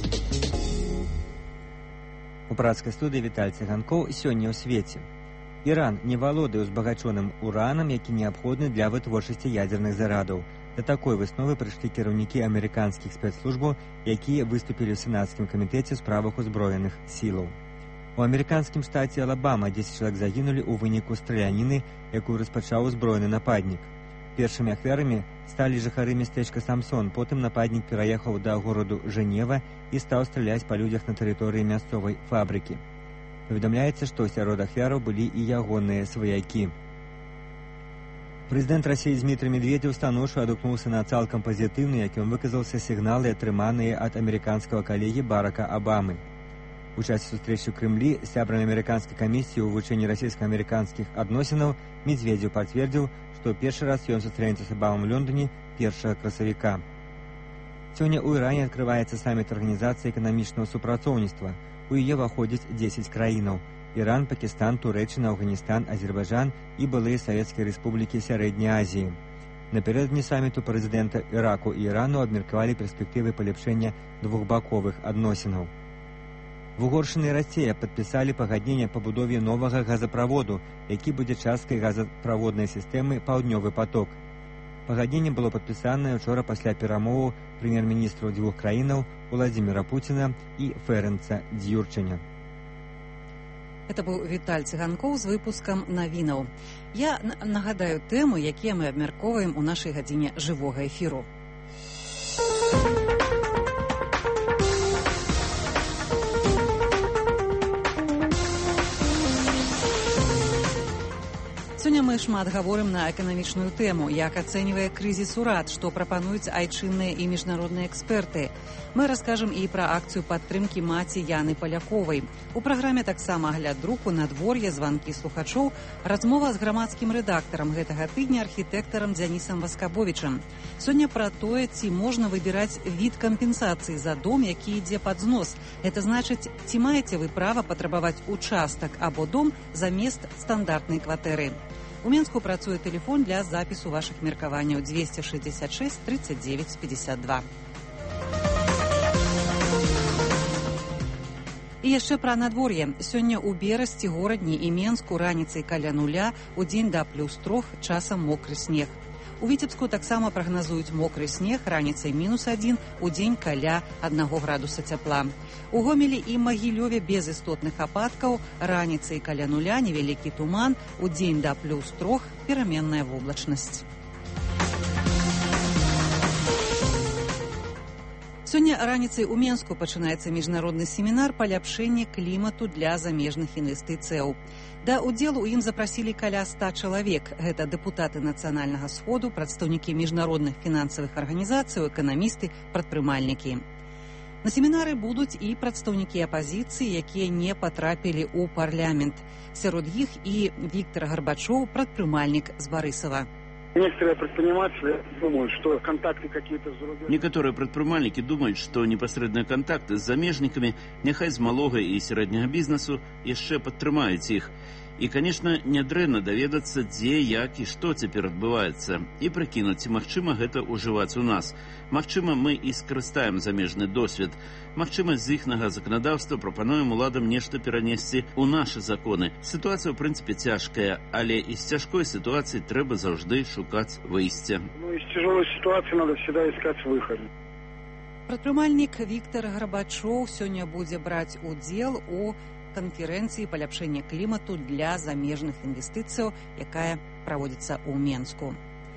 У пражскай студыі Віталь Цыганкоў. Сёння ў свеце. Іран не валодае узбагачоным уранам, які неабходны для вытворчасці ядзерных зарадаў. Да такой высновы прыйшлі кіраўнікі амерыканскіх спецслужбаў, якія выступілі ў сенацкім камітэце ў справах узброеных сілаў. У амерыканскім штаце Алабама 10 чалавек загінулі ў выніку страляніны, якую распачаў узброены нападнік. Першымі ахвярамі сталі жыхары мястэчка Самсон, потым нападнік пераехаў да гораду Жэнева і стаў страляць па людзях на тэрыторыі мясцовай фабрыкі. Паведамляецца, што сярод ахвяраў былі і ягоныя сваякі. Прэзідэнт Расіі Дмітрый Медведзеў станоўча адгукнуўся на цалкам пазітыўны, якім выказаўся сігналы, атрыманыя ад амерыканскага калегі Барака Абамы. У часе сустрэчы ў Крымлі з сябрамі амерыканскай камісіі ў вывучэнні расійска-амерыканскіх адносінаў Медведзеў пацвердзіў, што першы раз ён сустрэнецца з Абамам у Лондоне 1 красавіка. Сёння ў Іране адкрываецца саміт арганізацыі эканамічнага супрацоўніцтва. У яе ўваходзяць 10 краінаў: Іран, Пакістан, Турэччына, Афганістан, Азербайджан і былыя савецкія рэспублікі Сярэдняй Азіі. Напярэдадні саміту прэзідэнта Іраку і Ірану абмеркавалі перспектывы палепшэння двухбаковых адносінаў. В Угоршчыны і Расія падпісалі пагадненне па будове новага газаправоду, які будзе часткай газаправоднай сістэмы «Паўднёвы поток». Пагадненне было падпісанае учора пасля перамоваў прэм'ер-міністраў дзвюх краінаў Владзіміра Пуціна і Ферэнца Дзюрчаня. Это быў Віталь Цыганкоў з выпускам навінаў. Я нагадаю тэмы, якія мы абмяркоўваем у нашай гадзіне жывога эфіру. Сёння мы шмат гаворым на эканамічную тэму, як ацэньвае крызіс урад, што прапануюць айчынныя і міжнародныя эксперты. Мы раскажам і пра акцыю падтрымкі маці Яны Паляковай. У праграме таксама агляд друку, надвор'е, званкі слухачоў, размова з грамадскім рэдактарам гэтага тыдня, архітэктарам Дзянісам Васкабовічам. Сёння пра тое, ці можна выбіраць від кампенсацыі за дом, які ідзе пад знос. Гэта значыць, ці маеце вы права патрабаваць участак або дом замест стандартнай кватэры. У Менску працуе тэлефон для запісу вашых меркаванняў 266 39 52. І яшчэ пра надвор'е. Сёння ў Берасці, Горадні і Менску раніцай каля 0, удзень да +3, часам мокры снег. У Віцебску таксама прагназуюць мокры снег, раніцай -1, удзень каля 1 градуса цяпла. У Гомелі і Магілёве без істотных ападкаў, раніцай каля 0, невялікі туман, удзень да +3, пераменная воблачнасць. Сёння раніцай у Менску пачынаецца міжнародны семінар паляпшэння клімату для замежных інвестыцыяў. Да ўдзелу ў ім запрасілі каля 100 чалавек. Гэта дэпутаты Нацыянальнага сходу, прадстаўнікі міжнародных фінансавых арганізацый, эканамісты, прадпрымальнікі. На семінары будуць і прадстаўнікі апазіцыі, якія не патрапілі ў парламент. Сярод іх і Віктор Гарбачоў, прадпрымальнік з Барысава. Некоторые предприниматели думают, что контакты какие-то с зарубежными. Некоторые предприниматели думают, что непосредственные контакты с замежниками, няхай з малога і сярэдняга бізнесу, яшчэ падтрымаюць іх. І, конечно, нядрэнна даведацца, дзе, як і што цяпер адбываецца, і прыкінуць, магчыма, гэта ўжываць у нас. Магчыма, мы і скарыстаем замежны досвед. Магчыма, з іхнага заканадаўства прапануем уладам нешта перанесці ў нашы законы. Сітуацыя, ў прынцыпе, цяжкая, але і з цяжкой сітуацыі трэба заўжды шукаць выйсце. Ну, из тяжелой ситуации надо всегда искать выход. Прадпрымальнік Віктор Гарбачоў сёння будзе браць удзел у канферэнцыі паляпшэння клімату для замежных інвестыцыяў, якая праводзіцца ў Менску.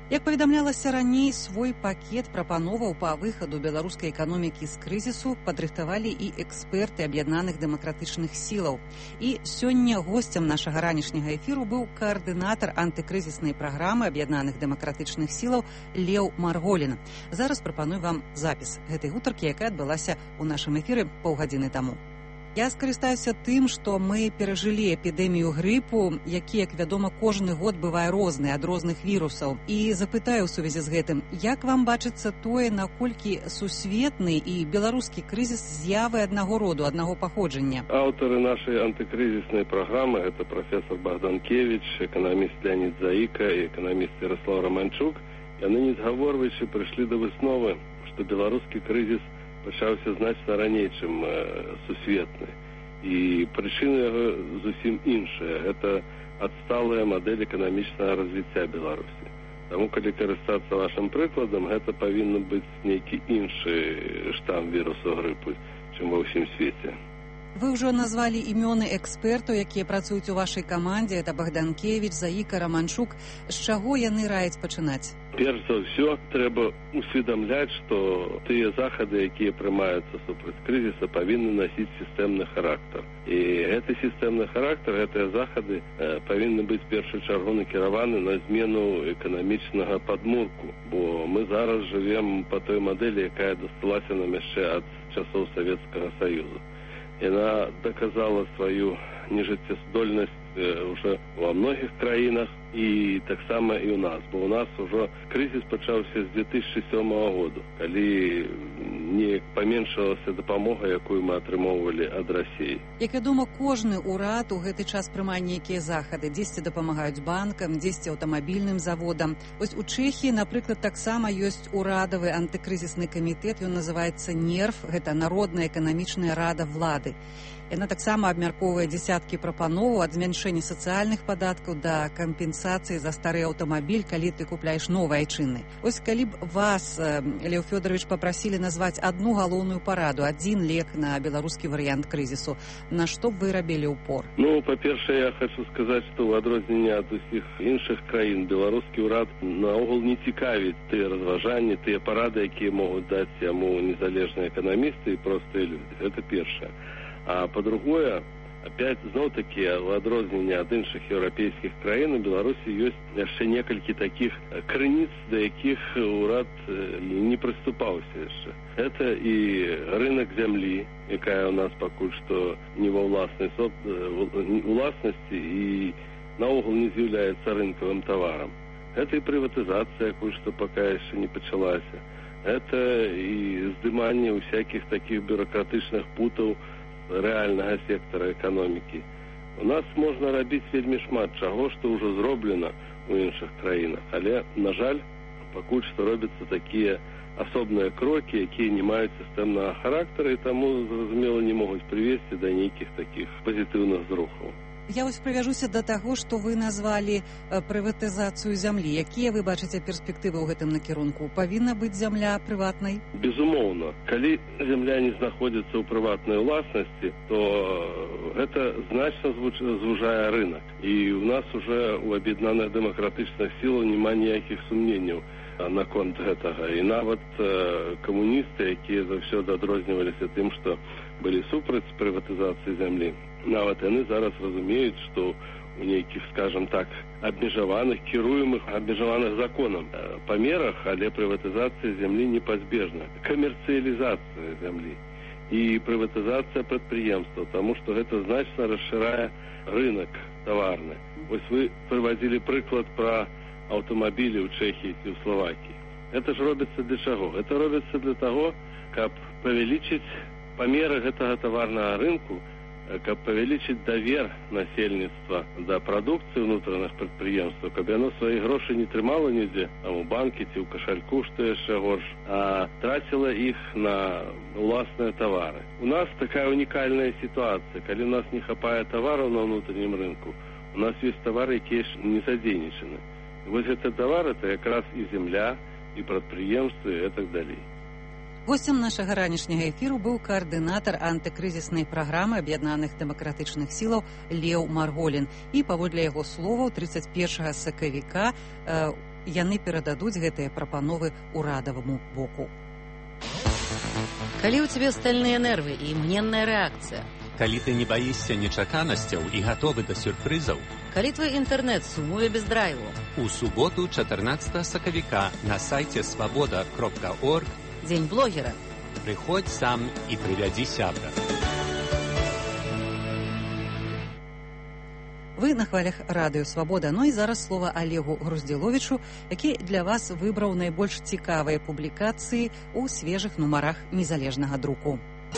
Як паведамлялася раней, свой пакет прапановаў па выхаду беларускай эканомікі з крызісу падрыхтавалі і эксперты аб'яднаных дэмакратычных сілаў. І сёння госцем нашага ранішняга эфіру быў каардынатар антыкрызіснай праграмы аб'яднаных дэмакратычных сілаў Леў Марголін. Зараз прапаную вам запіс гэтай гутаркі, якая адбылася ў нашым эфіры паўгадзіны таму. Я скарыстаюся тым, што мы перажылі эпідэмію грыпу, які, як вядома, кожны год бывае розны ад розных вірусаў. І запытаю ў сувязі з гэтым, як вам бачыцца тое, наколькі сусветны і беларускі крызіс з'явы аднаго роду, аднаго паходжання? Аўтары нашай антыкрызіснай праграмы — гэта прафесор Богданкевич, эканаміст Леонид Заіка і эканаміст Ярослав Романчук. Яны, не згаворваючы, прыйшлі да высновы, што беларускі крызіс пачаўся значна раней, чым сусветны. І прычына яго зусім іншая. Гэта адсталая мадэль эканамічнага развіцця Беларусі. Таму, калі карыстацца вашым прыкладам, гэта павінен быць нейкі іншы штам вірусу грыпу, чым ва ўсім свеце. Вы ўжо назвалі імёны экспертаў, якія працуюць у вашай камандзе. Это Богданкевич, Заіка, Романчук. З чаго яны раяць пачынаць? Перш за ўсё, трэба усведамляць, што тыя захады, якія прымаюцца супраць крызіса, павінны насіць сістэмны характар. І гэты сістэмны характар, гэтыя захады павінны быць першую чаргу накіраваны на змену эканамічнага падмурку. Бо мы зараз жывем па той мадэлі, якая дасталася нам яшчэ ад часоў Савецкага Саюзу. Яна доказала сваю нежыццяздольнасць уже во многіх краінах і таксама і ў нас. Бо ў нас ужо крызіс пачаўся з 2007 году, калі неяк паменшылася дапамога, якую мы атрымоўвалі ад Расіі. Як вядома, кожны ўрад у гэты час прымае нейкія захады. Дзесьці дапамагаюць банкам, дзесьці аўтамабільным заводам. Вось у Чэхіі, напрыклад, таксама ёсць урадавы антыкрызісны камітэт, ён называецца НЕРВ, гэта Народная эканамічная рада влады. Яна таксама абмяркоўвае дзесяткі прапановаў ад змяншэння сацыяльных падаткаў да кампенсацыі за стары аўтамабіль, калі ты купляеш новы айчынны. Вось калі б вас, Леў Фёдорович, папрасілі назваць адну галоўную параду, адзін лек на беларускі варыянт крызісу, на што б вы рабілі ўпор? Ну, па-першае, я хочу сказаць, што ў адрозненне ад усіх іншых краін беларускі ўрад наогул не цікавіць тыя разважанні, тыя парады, якія могуць даць яму незалежныя эканамісты і простыя людзі. Гэта першае. А по-другое, опять, зноў-таки, в адрозненне ад іншых еўрапейскіх краін, у Беларусі ёсць яшчэ некалькі такіх крыніц, да якіх урад не прыступаўся яшчэ. Это і рынок зямлі, якая у нас пакуль што не ва ўласнасці і наогул не з'яўляецца рынкавым таварам. Это і прыватызацыя, пакуль што пока яшчэ не пачалася. Это і здыманне усякіх такіх бюрократычных путаў рэальнага сектара эканомікі. У нас можна рабіць вельмі шмат чаго, што ўжо зроблена ў іншых краінах, але, на жаль, пакуль што робяцца такія асобныя крокі, якія не маюць сістэмнага характара і таму, зразумела, не могуць прывесці да нейкіх такіх пазітыўных зрухаў. Я вось прывяжуся да таго, што вы назвалі прыватызацыю зямлі. Якія вы бачыце перспектывы ў гэтым накірунку? Павінна быць зямля прыватнай? Безумоўна. Калі зямля не знаходзіцца ў прыватнай уласнасці, то гэта значна звужае рынок. І ў нас уже у аб'яднаных дэмакратычных сілаў няма ніякіх сумненняў наконт гэтага. І нават камуністы, якія заўсёды адрозніваліся тым, што былі супраць прыватызацыі зямлі, нават яны зараз разумеюць, што у нейкіх, скажем так, абмежаваных, кіруемых, абмежаваных законам памерах, але прыватызацыя зямлі непазбежна. Камерцыялізацыя зямлі і прыватызацыя прадпрыемстваў, таму што гэта значна расшырае рынок таварны. Вось вы прыводзілі прыклад пра аўтамабілі ў Чэхіі ці ў Словакіі. Гэта ж робіцца для чаго? Гэта робіцца для таго, каб павялічыць памеры гэтага таварнага рынку, каб павялічыць давер насельніцтва да прадукцыі ўнутраных прадпрыемстваў, каб яно свае грошы не трымала нідзе, там у банкі ці ў кашальку, што яшчэ горш, а траціла іх на ўласныя тавары. У нас такая унікальная сітуацыя. Калі у нас не хапае тавараў на ўнутреннім рынку, у нас ёсць тавары, якія не задзейнічаны. Вось гэты тавар — это якраз і земля, і прадпрыемствы, і так далей. Гостем нашага ранішняга эфіру быў каардынатар антыкрызіснай праграмы аб'яднаных дэмакратычных сілаў Леў Марголін. І паводле яго словаў, 31 сакавіка яны перададуць гэтыя прапановы ўрадаваму боку. Калі ў цябе стальныя нервы і імгненная рэакцыя, калі ты не баішся нечаканасцяў і гатовы да сюрпрызаў, калі твой інтэрнэт сумуе без драйву, у суботу 14 сакавіка на сайце свабода.орг дзень блогера. Прыходзь сам і прывядзі сябра. Вы на хвалях радыё «Свабода». Ну і зараз слова Олегу Груздзіловічу, які для вас выбраў найбольш цікавыя публікацыі ў свежых нумарах незалежнага друку.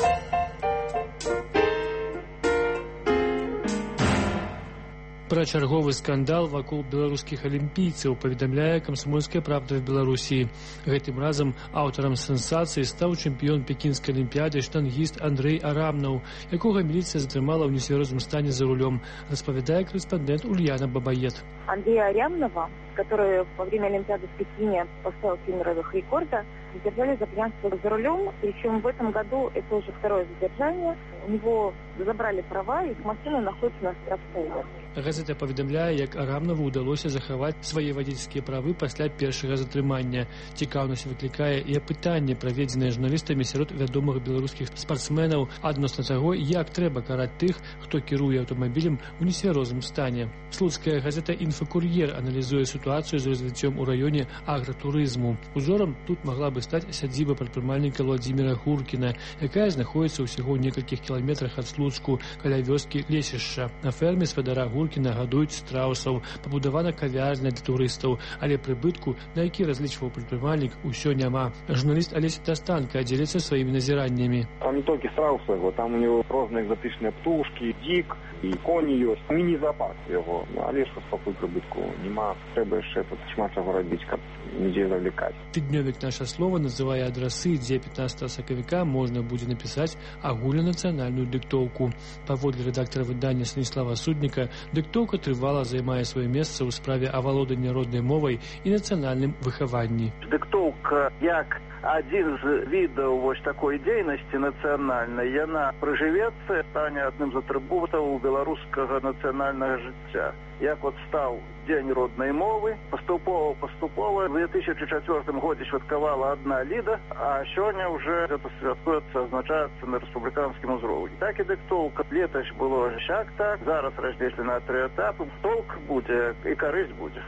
Пра чарговы скандал вакол беларускіх алімпійцаў паведамляе «Камсамольская правда» в Беларусі. Гэтым разам аўтарам сенсацыі стаў чэмпіён пекінскай алімпіяды штангіст Андрэй Арамнаў, якога міліцыя затрымала ў нецвярозым стане за рулем, распавядае корэспондент Ульяна Бабаед. Андрея Арамнова, который во время Олимпиады в Пекине поставил 7 мировых рекорда, задержали за пьянство за рулем, причем в этом году это уже второе задержание. У него забрали права, и машина находится на штрафстоянке. Газета паведамляе, як Арамнаву ўдалося захаваць свае вадзіцкія правы пасля першага затрымання. Цікаўнасць выклікае і апытанне, праведзенае журналістамі сярод вядомых беларускіх спартсменаў адносна таго, як трэба караць тых, хто кіруе аўтамабілем у нецвярозым стане. Слуцкая газета «Інфакур'ер» аналізуе сітуацыю з развіццём у раёне агратурызму. Узорам тут магла бы стаць сядзіба прадпрымальніка Владзіміра Гуркіна, якая знаходзіцца ўсяго ў некалькіх кіламетрах ад Слуцку, каля вёскі Лесішча. На ферме свадара Гуркіна гадуюць страусаў, пабудавана кавярня для турыстаў, але прыбытку, на які разлічваў прадпрымальнік, усё няма. Журналіст Алеся Тастанка дзеліцца сваімі назіраннямі. Там не толькі страусы, там у него розныя экзотычныя птушкі, дзік і коні ёсць. Міні-запас яго, але ж пакуль прыбытку няма. Трэба яшчэ тут шмат чаго рабіць, каб нідзе завлікаць. Тыднёвік «Наша слова» называе адрасы, дзе 15 сакавіка можна будзе напісаць агульнанацыянальную дыктоўку. Паводле рэдактара выдання Станіслава Судніка, дыктоўка трывала займае сваё месца ў справе авалодання роднай мовай і нацыянальным выхаванні. Дыктоўка як адзін з відаў вось такой дзейнасці нацыянальнай, яна прыжывецца, стане адным з атрыбутаў беларускага нацыянальнага жыцця. Як от стаў дзень роднай мовы, паступова в 2004 годзе святкавала адна ліда, а сёння уже гэта святкуецца, азначаецца на рэспубліканскім узроўні. Так і дыктоўка. Летась было шак так, зараз раздзелена на 3 этапы. Толк будзе і карысць будзе.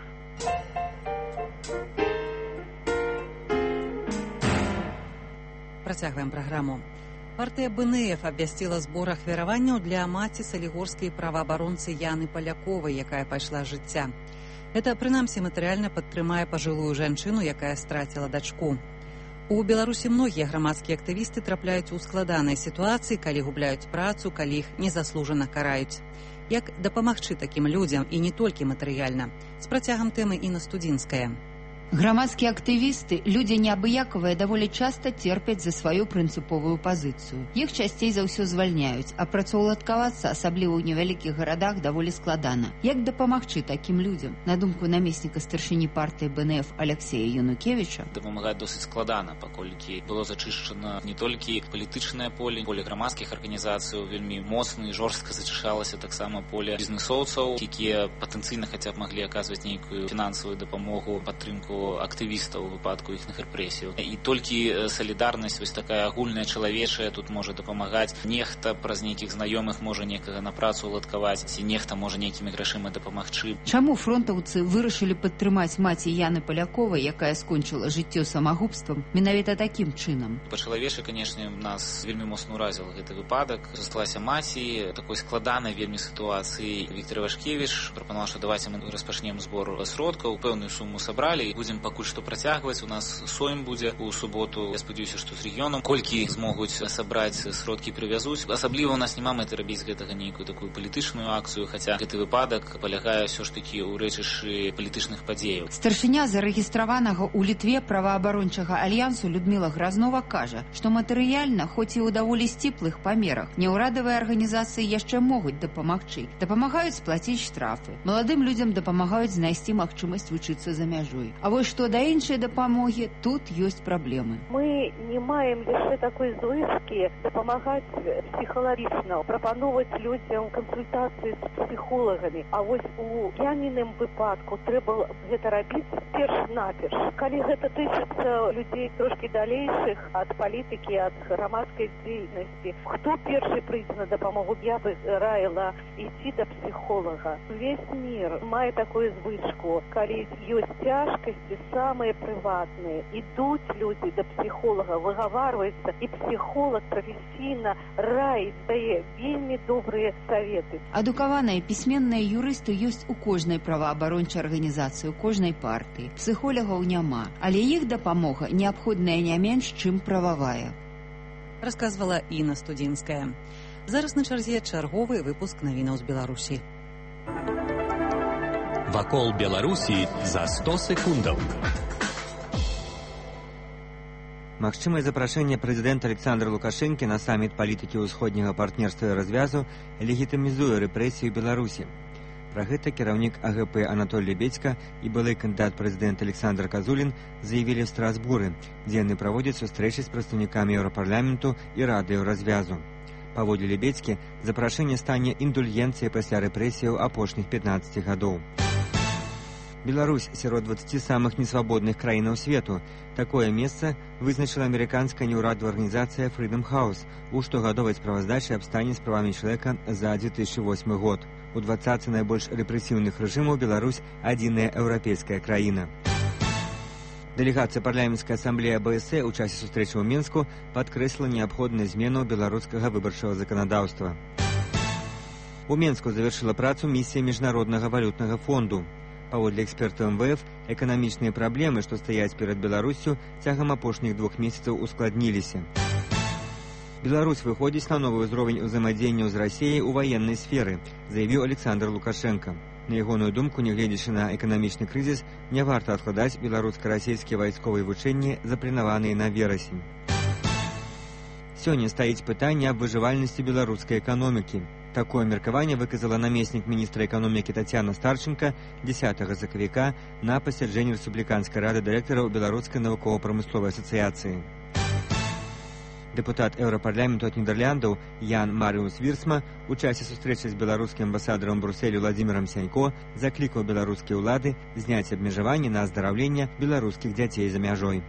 Працягваем праграму. Партыя БНФ абвясціла збор ахвяраванняў для маці салігорскай праваабаронцы Яны Паляковай, якая пайшла з жыцця. Гэта, прынамсі, матэрыяльна падтрымае пажылую жанчыну, якая страціла дачку. У Беларусі многія грамадскія актывісты трапляюць у складаныя сітуацыі, калі губляюць працу, калі іх незаслужана караюць. Як дапамагчы такім людзям і не толькі матэрыяльна? З працягам тэмы Інна Студзінская. Грамадскія актывісты, людзі неабыякавыя, даволі часта терпяць за сваю прынцыповую пазіцыю. Іх часцей за ўсё звальняюць, а працаўладкавацца, асабліва ў невялікіх гарадах, даволі складана. Як дапамагчы такім людзям? На думку намесніка старшыні партыі БНФ Алексея Янукевіча, дапамагаць досыць складана, паколькі было зачышчана не толькі палітычнае поле грамадскіх арганізацый, вельмі моцна і жорстка зачышалася таксама поле бізнэсоўцаў, якія патэнцыйна хаця б маглі аказваць нейкую фінансавую дапамогу, падтрымку актывістаў у выпадку іхных рэпрэсіяў. І толькі салідарнасць, вось такая агульная чалавечая, тут можа дапамагаць. Нехта праз нейкіх знаёмых можа некага на працу уладкаваць, ці нехта можа нейкімі грашыма дапамагчы. Чаму фронтаўцы вырашылі падтрымаць маці Яны Паляковай, якая скончыла жыццё самагубствам, менавіта такім чынам? Па-чалавечы, канешне, нас вельмі моцна ўразіў гэты выпадак. Засталася маці такой складанай вельмі сітуацыі. Віктор Івашкевіч прапанаваў, што давайце мы распачнем збор сродкаў, пэўную суму сабралі, будзем пакуль што працягваць. У нас сойм будзе у суботу. Я спадзяюся, што з рэгіёнам колькі змогуць сабраць сродкі прывязуць. Асабліва у нас няма мэты рабіць гэтага нейкую такую палітычную акцыю, хаця гэты выпадак палягае ўсё ж такі ў рэчышчы палітычных падзеяў. Старшыня зарэгістраванага ў Літве праваабарончага альянсу Людміла Гразнова кажа, што матэрыяльна, хоць і ў даволі сціплых памерах, няўрадавыя арганізацыі яшчэ могуць дапамагчы. Дапамагаюць сплаціць штрафы. Маладым людзям дапамагаюць знайсці магчымасць вучыцца за мяжой. А Вось што да іншай дапамогі, тут ёсць праблемы. Мы не маем яшчэ такой звычкі дапамагаць псіхалагічна, прапановваць людзям кансультацыі з псіхолагамі. А вось у Яніным выпадку трэба гэта рабіць перш-наперш. Калі гэта тычыцца людзей трошкі далейшых ад палітыкі, ад грамадскай дзейнасці, хто першы прыйдзе на дапамогу? Я бы раіла ісці да псіхолага. Весь мир мае такую звычку, калі ёсць цяжкасці самыя прыватныя, ідуць людзі да псіхолага, выгаварваюцца, і псіхолог прафесійна раіць, дае вельмі добрыя саветы. Адукаваныя пісьменныя юрысты ёсць у кожнай праваабарончай арганізацыі, у кожнай партыі. Псіхолагаў няма, але іх дапамога неабходная не менш, чым прававая. Расказвала Інна Студзінская. Зараз на чарзе чарговы выпуск навінаў з Беларусі. Вакол Беларусі за 100 секундаў. Магчымае запрашэнне прэзідэнта Александра Лукашэнкі на саміт палітыкі ўсходняга партнерства і развязу легітымізуе рэпрэсію Беларусі. Пра гэта кіраўнік АГП Анатолій Лебедзька і былы кандыдат прэзідэнт Александр Казулін заявілі ў Страсбуры, дзе яны праводзяць сустрэчы з прадстаўнікамі Еўрапарламенту і Рады Еўразвязу. Паводле Лебедзькі, запрашэнне стане індульгенцыяй пасля рэпрэсіяў апошніх 15 гадоў. Беларусь сярод 20 самых несвабодных краінаў свету. Такое месца вызначыла амерыканская неўрадовая арганізацыя Freedom House у штогадовай справаздачы аб стане з правамі чалавека за 2008 год. У 20 найбольш рэпрэсіўных рэжымаў Беларусь адзіная еўрапейская краіна. Дэлегацыя парламенцкай асамблеі АБС у часе сустрэчы ў Мінску падкрэсліла неабходнасць зменаў беларускага выбарчага заканадаўства. У Мінску завяршыла працу місія міжнароднага валютнага фонду. Паводле экспертаў МВФ, эканамічныя праблемы, што стаяць перад Беларуссю, цягам апошніх 2 месяцаў ускладніліся. Беларусь выходзіць на новы ўзровень узаемадзеянняў з Расіяй у ваеннай сферы, заявіў Александр Лукашенко. На ягоную думку, нягледзячы на эканамічны крызіс, не варта адкладаць беларуска-расійскія вайсковыя вучэнні, запланаваныя на верасень. Сёння стаіць пытанне аб выжывальнасці беларускай эканомікі. Такое меркаванне выказала намеснік міністра эканомікі Тацяна Старченка 10 сакавіка на пасяджэнні рэспубліканскай рады дырэктараў беларускай навукова-прамысловай асацыяцыі. Дэпутат Еўрапарламенту ад Нідэрляндаў Ян Марыус Вірсма у часе сустрэчы з беларускім амбасадарам Брусселю Владзімірам Сянько заклікаў беларускія ўлады зняць абмежаванні на аздараўленне беларускіх дзяцей за мяжой.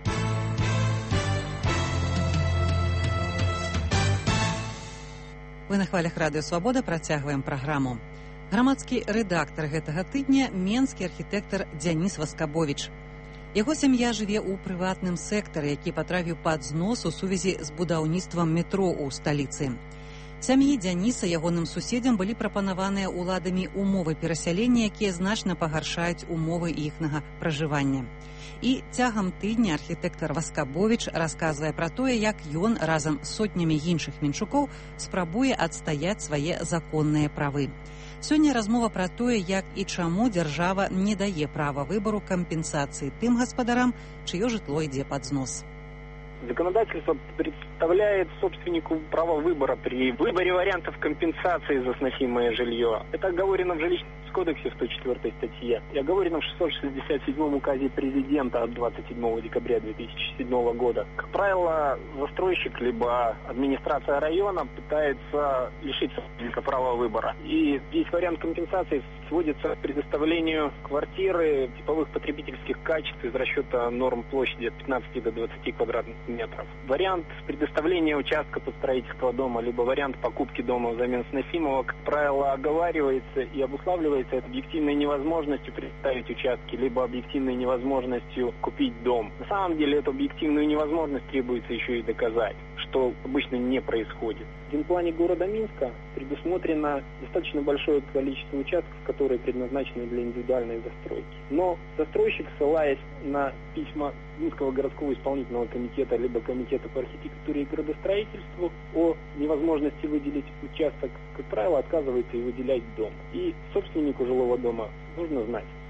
Вы на хвалях радыё Свабода працягваем праграму. Грамадскі рэдактар гэтага тыдня менскі архітэктар Дзяніс Васкабовіч. Яго сям'я жыве ў прыватным сектары, які патрапіў пад знос у сувязі з будаўніцтвам метро ў сталіцы. Сям'і Дзяніса ягоным суседзям былі прапанаваныя ўладамі умовы перасялення, якія значна пагаршаюць умовы іхнага пражывання. І цягам тыдня архітэктар Васкабовіч расказвае пра тое, як ён разам з сотнямі іншых менчукоў спрабуе адстаяць свае законныя правы. Сёння размова пра тое, як і чаму дзяржава не дае права выбару кампенсацыі тым гаспадарам, чыё жытло ідзе пад знос. Законодательство предоставляет собственнику право выбора при выборе вариантов компенсации за сносимое жилье. Это оговорено в жилищном кодексе в 104 статье и оговорено в 667 указе президента от 27 декабря 2007 года. Как правило, застройщик либо администрация района пытается лишить собственника права выбора. И здесь вариант компенсации сводится к предоставлению квартиры типовых потребительских качеств из расчета норм площади от 15 до 20 квадратных метров. Вариант предоставления участка под строительство дома, либо вариант покупки дома взамен сносимого, как правило, оговаривается и обуславливается объективной невозможностью предоставить участки, либо объективной невозможностью купить дом. На самом деле эту объективную невозможность требуется еще и доказать, что обычно не происходит. В генплане города Минска предусмотрено достаточно большое количество участков, которые предназначены для индивидуальной застройки. Но застройщик, ссылаясь на письма Минского городского исполнительного комитета либо комитета по архитектуре и градостроительству о невозможности выделить участок, как правило, отказывается и выделять дом. И собственнику жилого дома нужно знать,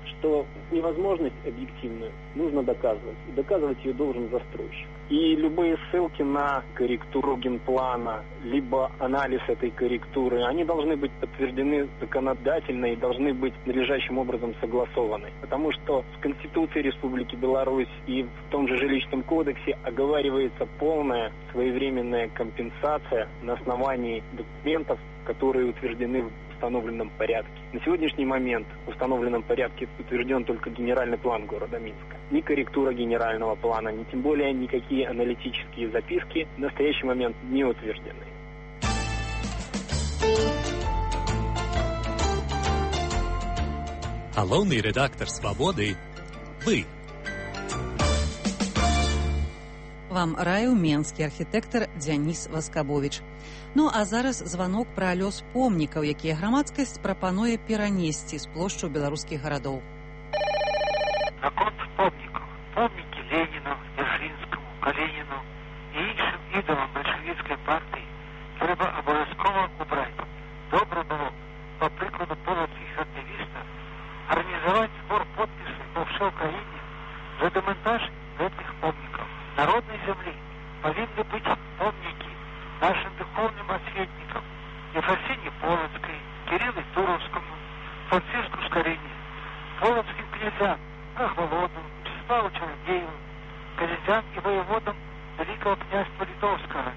что невозможность объективную нужно доказывать. И доказывать ее должен застройщик. И любые ссылки на корректуру генплана, либо анализ этой корректуры, они должны быть подтверждены законодательно и должны быть надлежащим образом согласованы. Потому что в Конституции Республики Беларусь и в том же Жилищном кодексе оговаривается полная своевременная компенсация на основании документов, которые утверждены в установленном порядке. На сегодняшний момент в установленном порядке утвержден только генеральный план города Минска. Ни корректура генерального плана, ни тем более никакие аналитические записки в настоящий момент не утверждены. Галоўны редактор «Свободы» – вы. Вам раіў менскі архітэктар Дзяніс Васкабовіч. Ну а зараз званок пра лёс помнікаў, якія грамадскасць прапануе перанесці з плошчаў беларускіх гарадоў. Наконт помнікаў. Помнікі Леніну, Дзяржынскаму, Калініну і іншым ідалам бальшавіцкай партыі трэба абавязкова убраць. Добра было, па прыкладу полацкіх актывістаў, арганізаваць збор подпісаў па ўсёй краіне за дэмантаж гэтых помнікаў. Народной земли повинны быть помники нашим духовным осветникам Ефросинье Полоцкой, Кириллу Туровскому, Франциску Скорине, полоцким князьям Ахволоду, Вячеславу Чародееву, князьям и воеводам Великого княжества Литовского.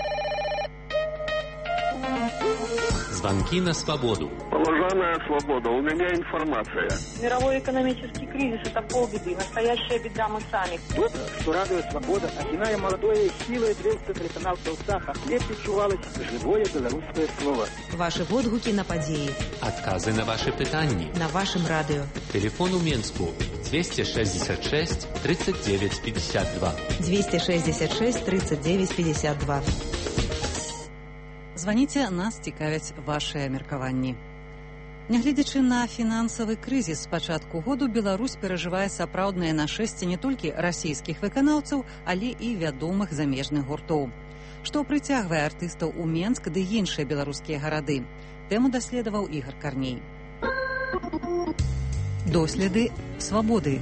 Звонки на свободу. Положенная свобода, у меня информация. Мировой экономический кризис – это полбеды. Настоящая беда мы сами. Добро, что радио «Свобода», начиная молодое, силой древства телеканал «Толстах», а хлеб чувалось живое белорусское слово. Ваши водгуки на подеи. Отказы на ваши пытанни. На вашем радио. Телефон у Менску 266 39 52. 266 39 52. Званіце, нас цікавяць вашыя меркаванні. Нягледзячы на фінансавы крызіс з пачатку году, Беларусь перажывае сапраўднае нашэсце не толькі расійскіх выканаўцаў, але і вядомых замежных гуртоў. Што прыцягвае артыстаў у Менск ды іншыя беларускія гарады? Тэму даследаваў Ігар Карней. Доследы свабоды.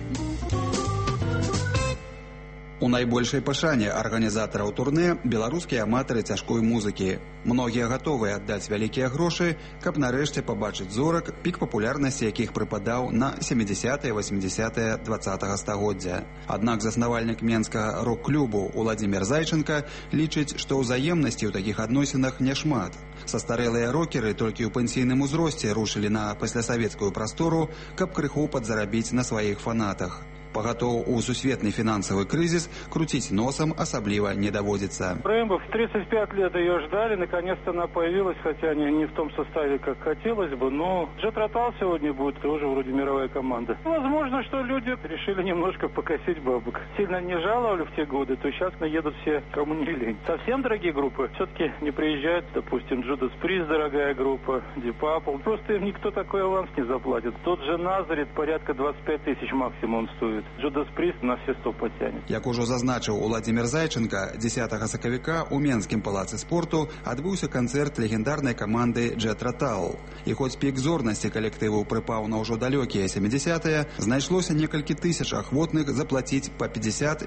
У найбольшай пашане арганізатараў турне беларускія аматары цяжкой музыкі. Многія гатовыя аддаць вялікія грошы, каб нарэшце пабачыць зорак, пік папулярнасці якіх прыпадаў на 70-е-80-е 20-го стагоддзя. Аднак заснавальнік менскага рок-клубу Уладзімір Зайченка лічыць, што ўзаемнасці ў такіх адносінах няшмат. Састарэлыя рокеры толькі ў пенсійным узросце рушылі на паслясавецкую прастору, каб крыху падзарабіць на сваіх фанатах. Поготов у сусветный финансовый кризис, крутить носом особливо не доводится. Рэмбо, в 35 лет ее ждали, наконец-то она появилась, хотя не в том составе, как хотелось бы, но Джет Ротал сегодня будет тоже вроде мировая команда. Возможно, что люди решили немножко покосить бабок. Сильно не жаловали в те годы, то сейчас наедут все, кому не лень. Совсем дорогие группы все-таки не приезжают, допустим, Judas Priest, дорогая группа, Deep Purple. Просто им никто такой аванс не заплатит. Тот же Назарет порядка 25 тысяч максимум стоит. Judas Priest на все 100 потянет. Як ужо зазначыў Уладзімір Зайченка, 10 сакавіка ў Менскім палацы спорту адбыўся канцэрт легендарнай каманды Джет Ротал. І хоць пік зорнасці калектыву прыпаў на ўжо далёкія 70-е, знайшлося некалькі тысяч ахвотных заплаціць па $50-70,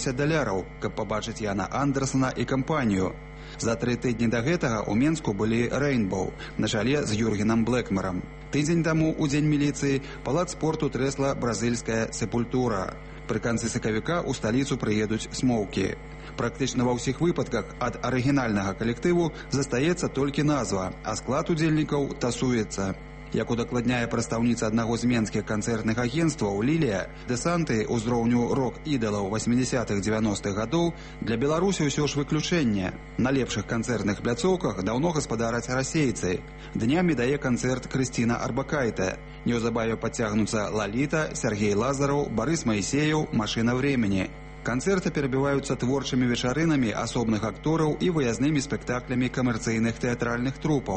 каб пабачыць Яна Андерсона і кампанію. За 3 тыдні да гэтага ў Менску былі Rainbow на чале з Юргенам Блэкмерам. Тыдзень таму ў дзень міліцыі палац спорту трэсла бразыльская Сепультура. Пры канцы сакавіка ў сталіцу прыедуць Смоўкі. Практычна ва ўсіх выпадках ад арыгінальнага калектыву застаецца толькі назва, а склад удзельнікаў тасуецца. Як удакладняе прадстаўніца аднаго з менскіх канцэртных агенцтваў Лілія, дэсанты ўзроўню рок-ідалаў 80-х-90-х гадоў для Беларусі ўсё ж выключэнне. На лепшых канцэртных пляцоўках даўно гаспадараць расейцы. Днямі дае канцэрт Крысціна Арбакайте. Неўзабаве падцягнуцца Лаліта, Сергей Лазараў, Барыс Маісеяў, Машына времени. Канцэрты перабіваюцца творчымі вечарынамі асобных актораў і выязнымі спектаклямі камерцыйных тэатральных трупаў.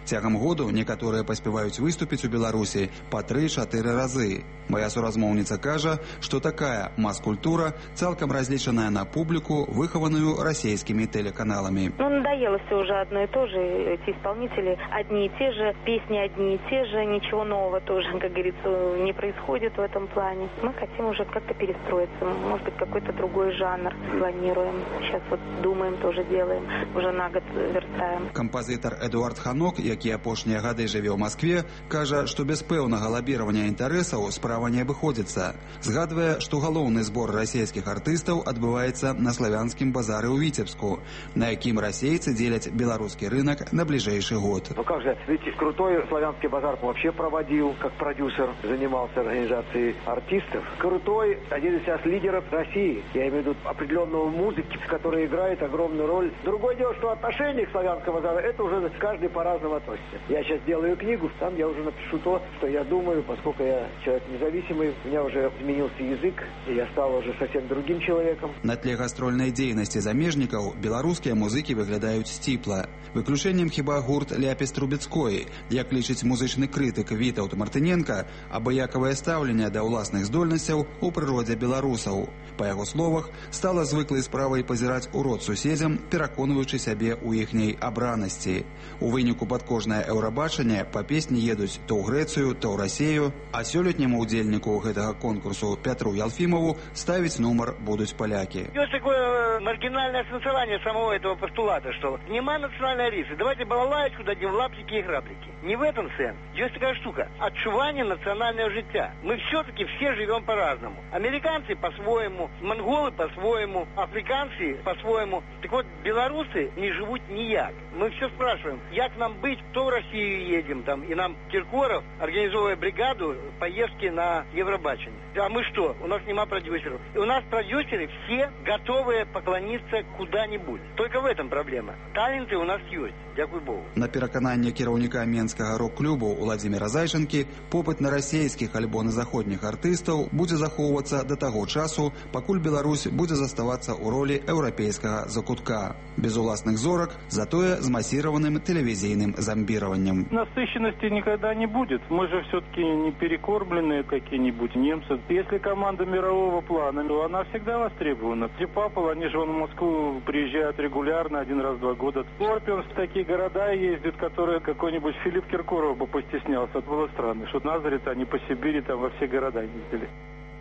Цягам году некаторыя паспяваюць выступіць у Беларусі па 3-4 разы. Моя суразмоўніца кажа, што такая мас-культура цалкам разлічаная на публіку, выхаваную расійскімі телеканалами. Надоело все уже одно и то же. Эти исполнители одни и те же, песни одни и те же, ничего нового тоже, как говорится, не происходит в этом плане. Мы хотим уже как-то перестроиться, может быть, какой-то другой жанр планируем. Сейчас вот думаем, тоже делаем, уже на год верстаем. Кампазітар Эдуард Ханок, які апошнія гады жыве ў Маскве, кажа, што без пэўнага лабіравання інтарэсаў справа не абыходзіцца. Згадвае, што галоўны збор расійскіх артыстаў адбываецца на славянскім базары ў Віцебску, на якім расейцы дзеляць беларускі рынок на ближайший год. Ну как же, ведь крутой славянский базар вообще проводил, как продюсер, занимался организацией артистов. Крутой, один из сейчас лидеров России, я имею в виду определенного музыки, который играет огромную роль. Другое дело, что отношение к славянскому базару, это уже каждый по-разному относится. Я сейчас делаю книгу, там я уже напишу то, что я думаю, поскольку я человек независимый, у меня уже изменился язык, и я стал уже совсем другим человеком. На тле гастрольнай дзейнасці замежнікаў беларускія музыкі выглядаюць сціпла. Выключэннем хіба гурт Ляпіс Трубецкой, як лічыць музычны крытык Вітаўт Мартыненка, абыякавае стаўленне да ўласных здольнасцяў у прыродзе беларусаў. Па яго словах, стала звыклай справай пазіраць у рот суседзям, пераконваючы сябе ў іхняй абранасці. У выніку пад кожнае еўрабачанне па песні едуць то ў Грэцыю, то ў Расею, а сёлетняму удзельніку гэтага конкурсу Пятру Ялфімову ставіць нумар будуць палякі. Есть такое маргинальное осознавание самого этого постулата, что нема национальной рисы. Давайте балалаечку дадим в лаптики и граблики. Не в этом сенс. Есть такая штука. Отчувание национального життя. Мы все-таки все живем по-разному. Американцы по-своему, монголы по-своему, африканцы по-своему. Так вот, белорусы не живут ніяк. Мы все спрашиваем, як нам быть, кто в Россию едем, там, и нам Киркоров, организовывая бригаду, поездки на Евробачение. А мы что? У нас нема продюсеров. И у нас продюсеры все готовые поклониться куда-нибудь. Только в этом проблема. Таленты у нас есть. Дякую Богу. На перакананне кіраўніка менскага рок-клубу Владзіміра Зайчанкі, попыт на расійскіх альбо на заходніх артыстаў будзе захоўвацца да таго часу, пакуль Беларусь будзе заставацца ў ролі еўрапейскага закутка. Без уласных зорак, затое с массированным телевизийным зомбированием. Насыщенности никогда не будет. Мы же все-таки не перекормленные какие-нибудь немцы. Если команда мирового плана, то она всегда востребована. Дипапл, они же в Москву приезжают регулярно, 1 раз в 2 года. Скорпионс в такие города ездит, которые какой-нибудь Филипп Киркоров бы постеснялся. Это было странно, что Назарет, они по Сибири там во все города ездили.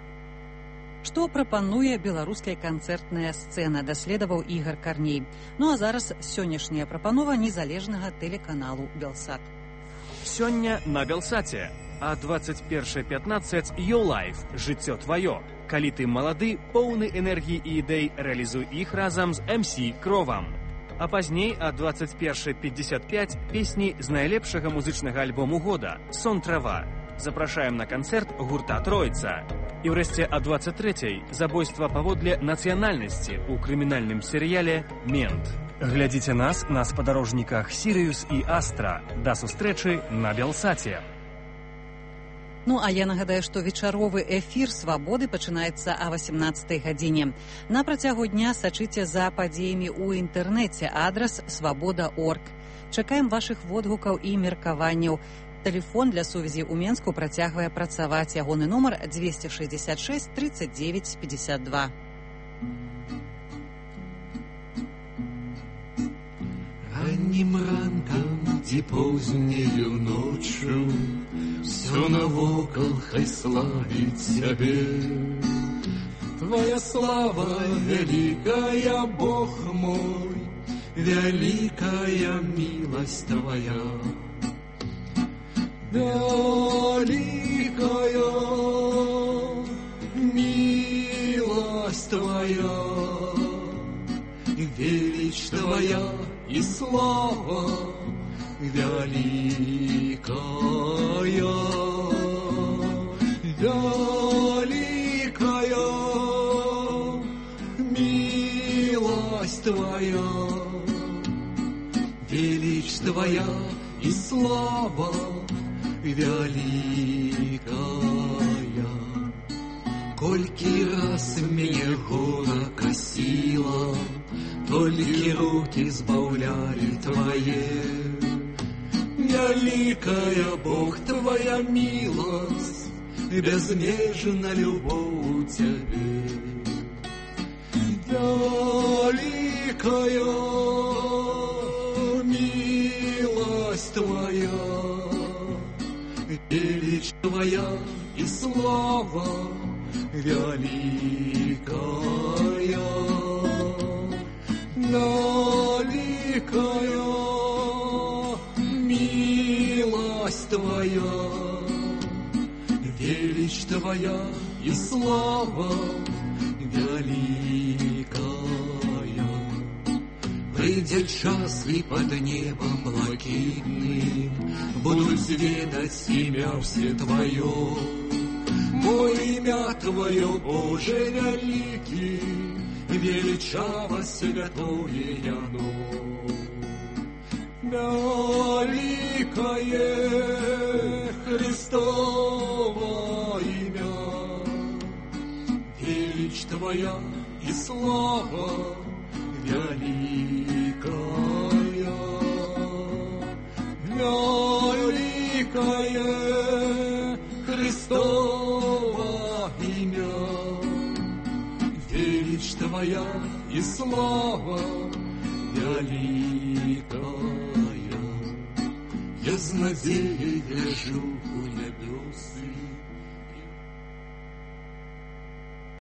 Што прапануе беларуская канцэртная сцэна, даследаваў Ігар Карней. Ну а зараз сённяшняя прапанова незалежнага тэлеканалу Белсат. Сёння на Белсаце а 21:15 Your Life – жыццё тваё. Калі ты малады, поўны энергіі і ідэй, рэалізуй іх разам з MC Кровам. А пазней а 21:55 песні з найлепшага музычнага альбому года «Сон трава». Запрашаем на канцэрт гурта «Троица». І ўрэшце а 23-й забойства паводле нацыянальнасці ў крымінальным серыяле «Мент». Глядзіце нас на спадарожніках «Сірыюс» і «Астра». Да сустрэчы на Белсаце. Ну, а я нагадаю, што вечаровы эфір «Свабоды» пачынаецца а 18-й гадзіне. На працягу дня сачыце за падзеямі ў інтэрнэце. Адрас «Свабода.орг». Чакаем вашых водгукаў і меркаванняў. Телефон для сувязі ў Менску працягвае працаваць. Ягоны нумар 266 39 52. Раннім ранкам ці познею ноччу всё навокал хай славіць цябе. Твоя слава вялікая, Бог мой, вялікая міласць твоя. Великая милость твоя, величь твоя и слава великая, великая милость твоя, величь твоя и слава великая. Колькі раз мяне гора косила, толькі руки збаўлялі твае. Великая Бог твоя милость, безмежна любовь у Тебе. Великая милость твоя, величие твоя и слава великая, великая милость твоя, величие твоя и слава великая. Придет час, и под небом блакитным будут зведать имя все твое. Мой имя твое, Боже великий, величаво святое оно. Великое Христово имя, величь твоя и слава великая, великое Христово имя, величь твоя и слава великая. Я с надеей гляжу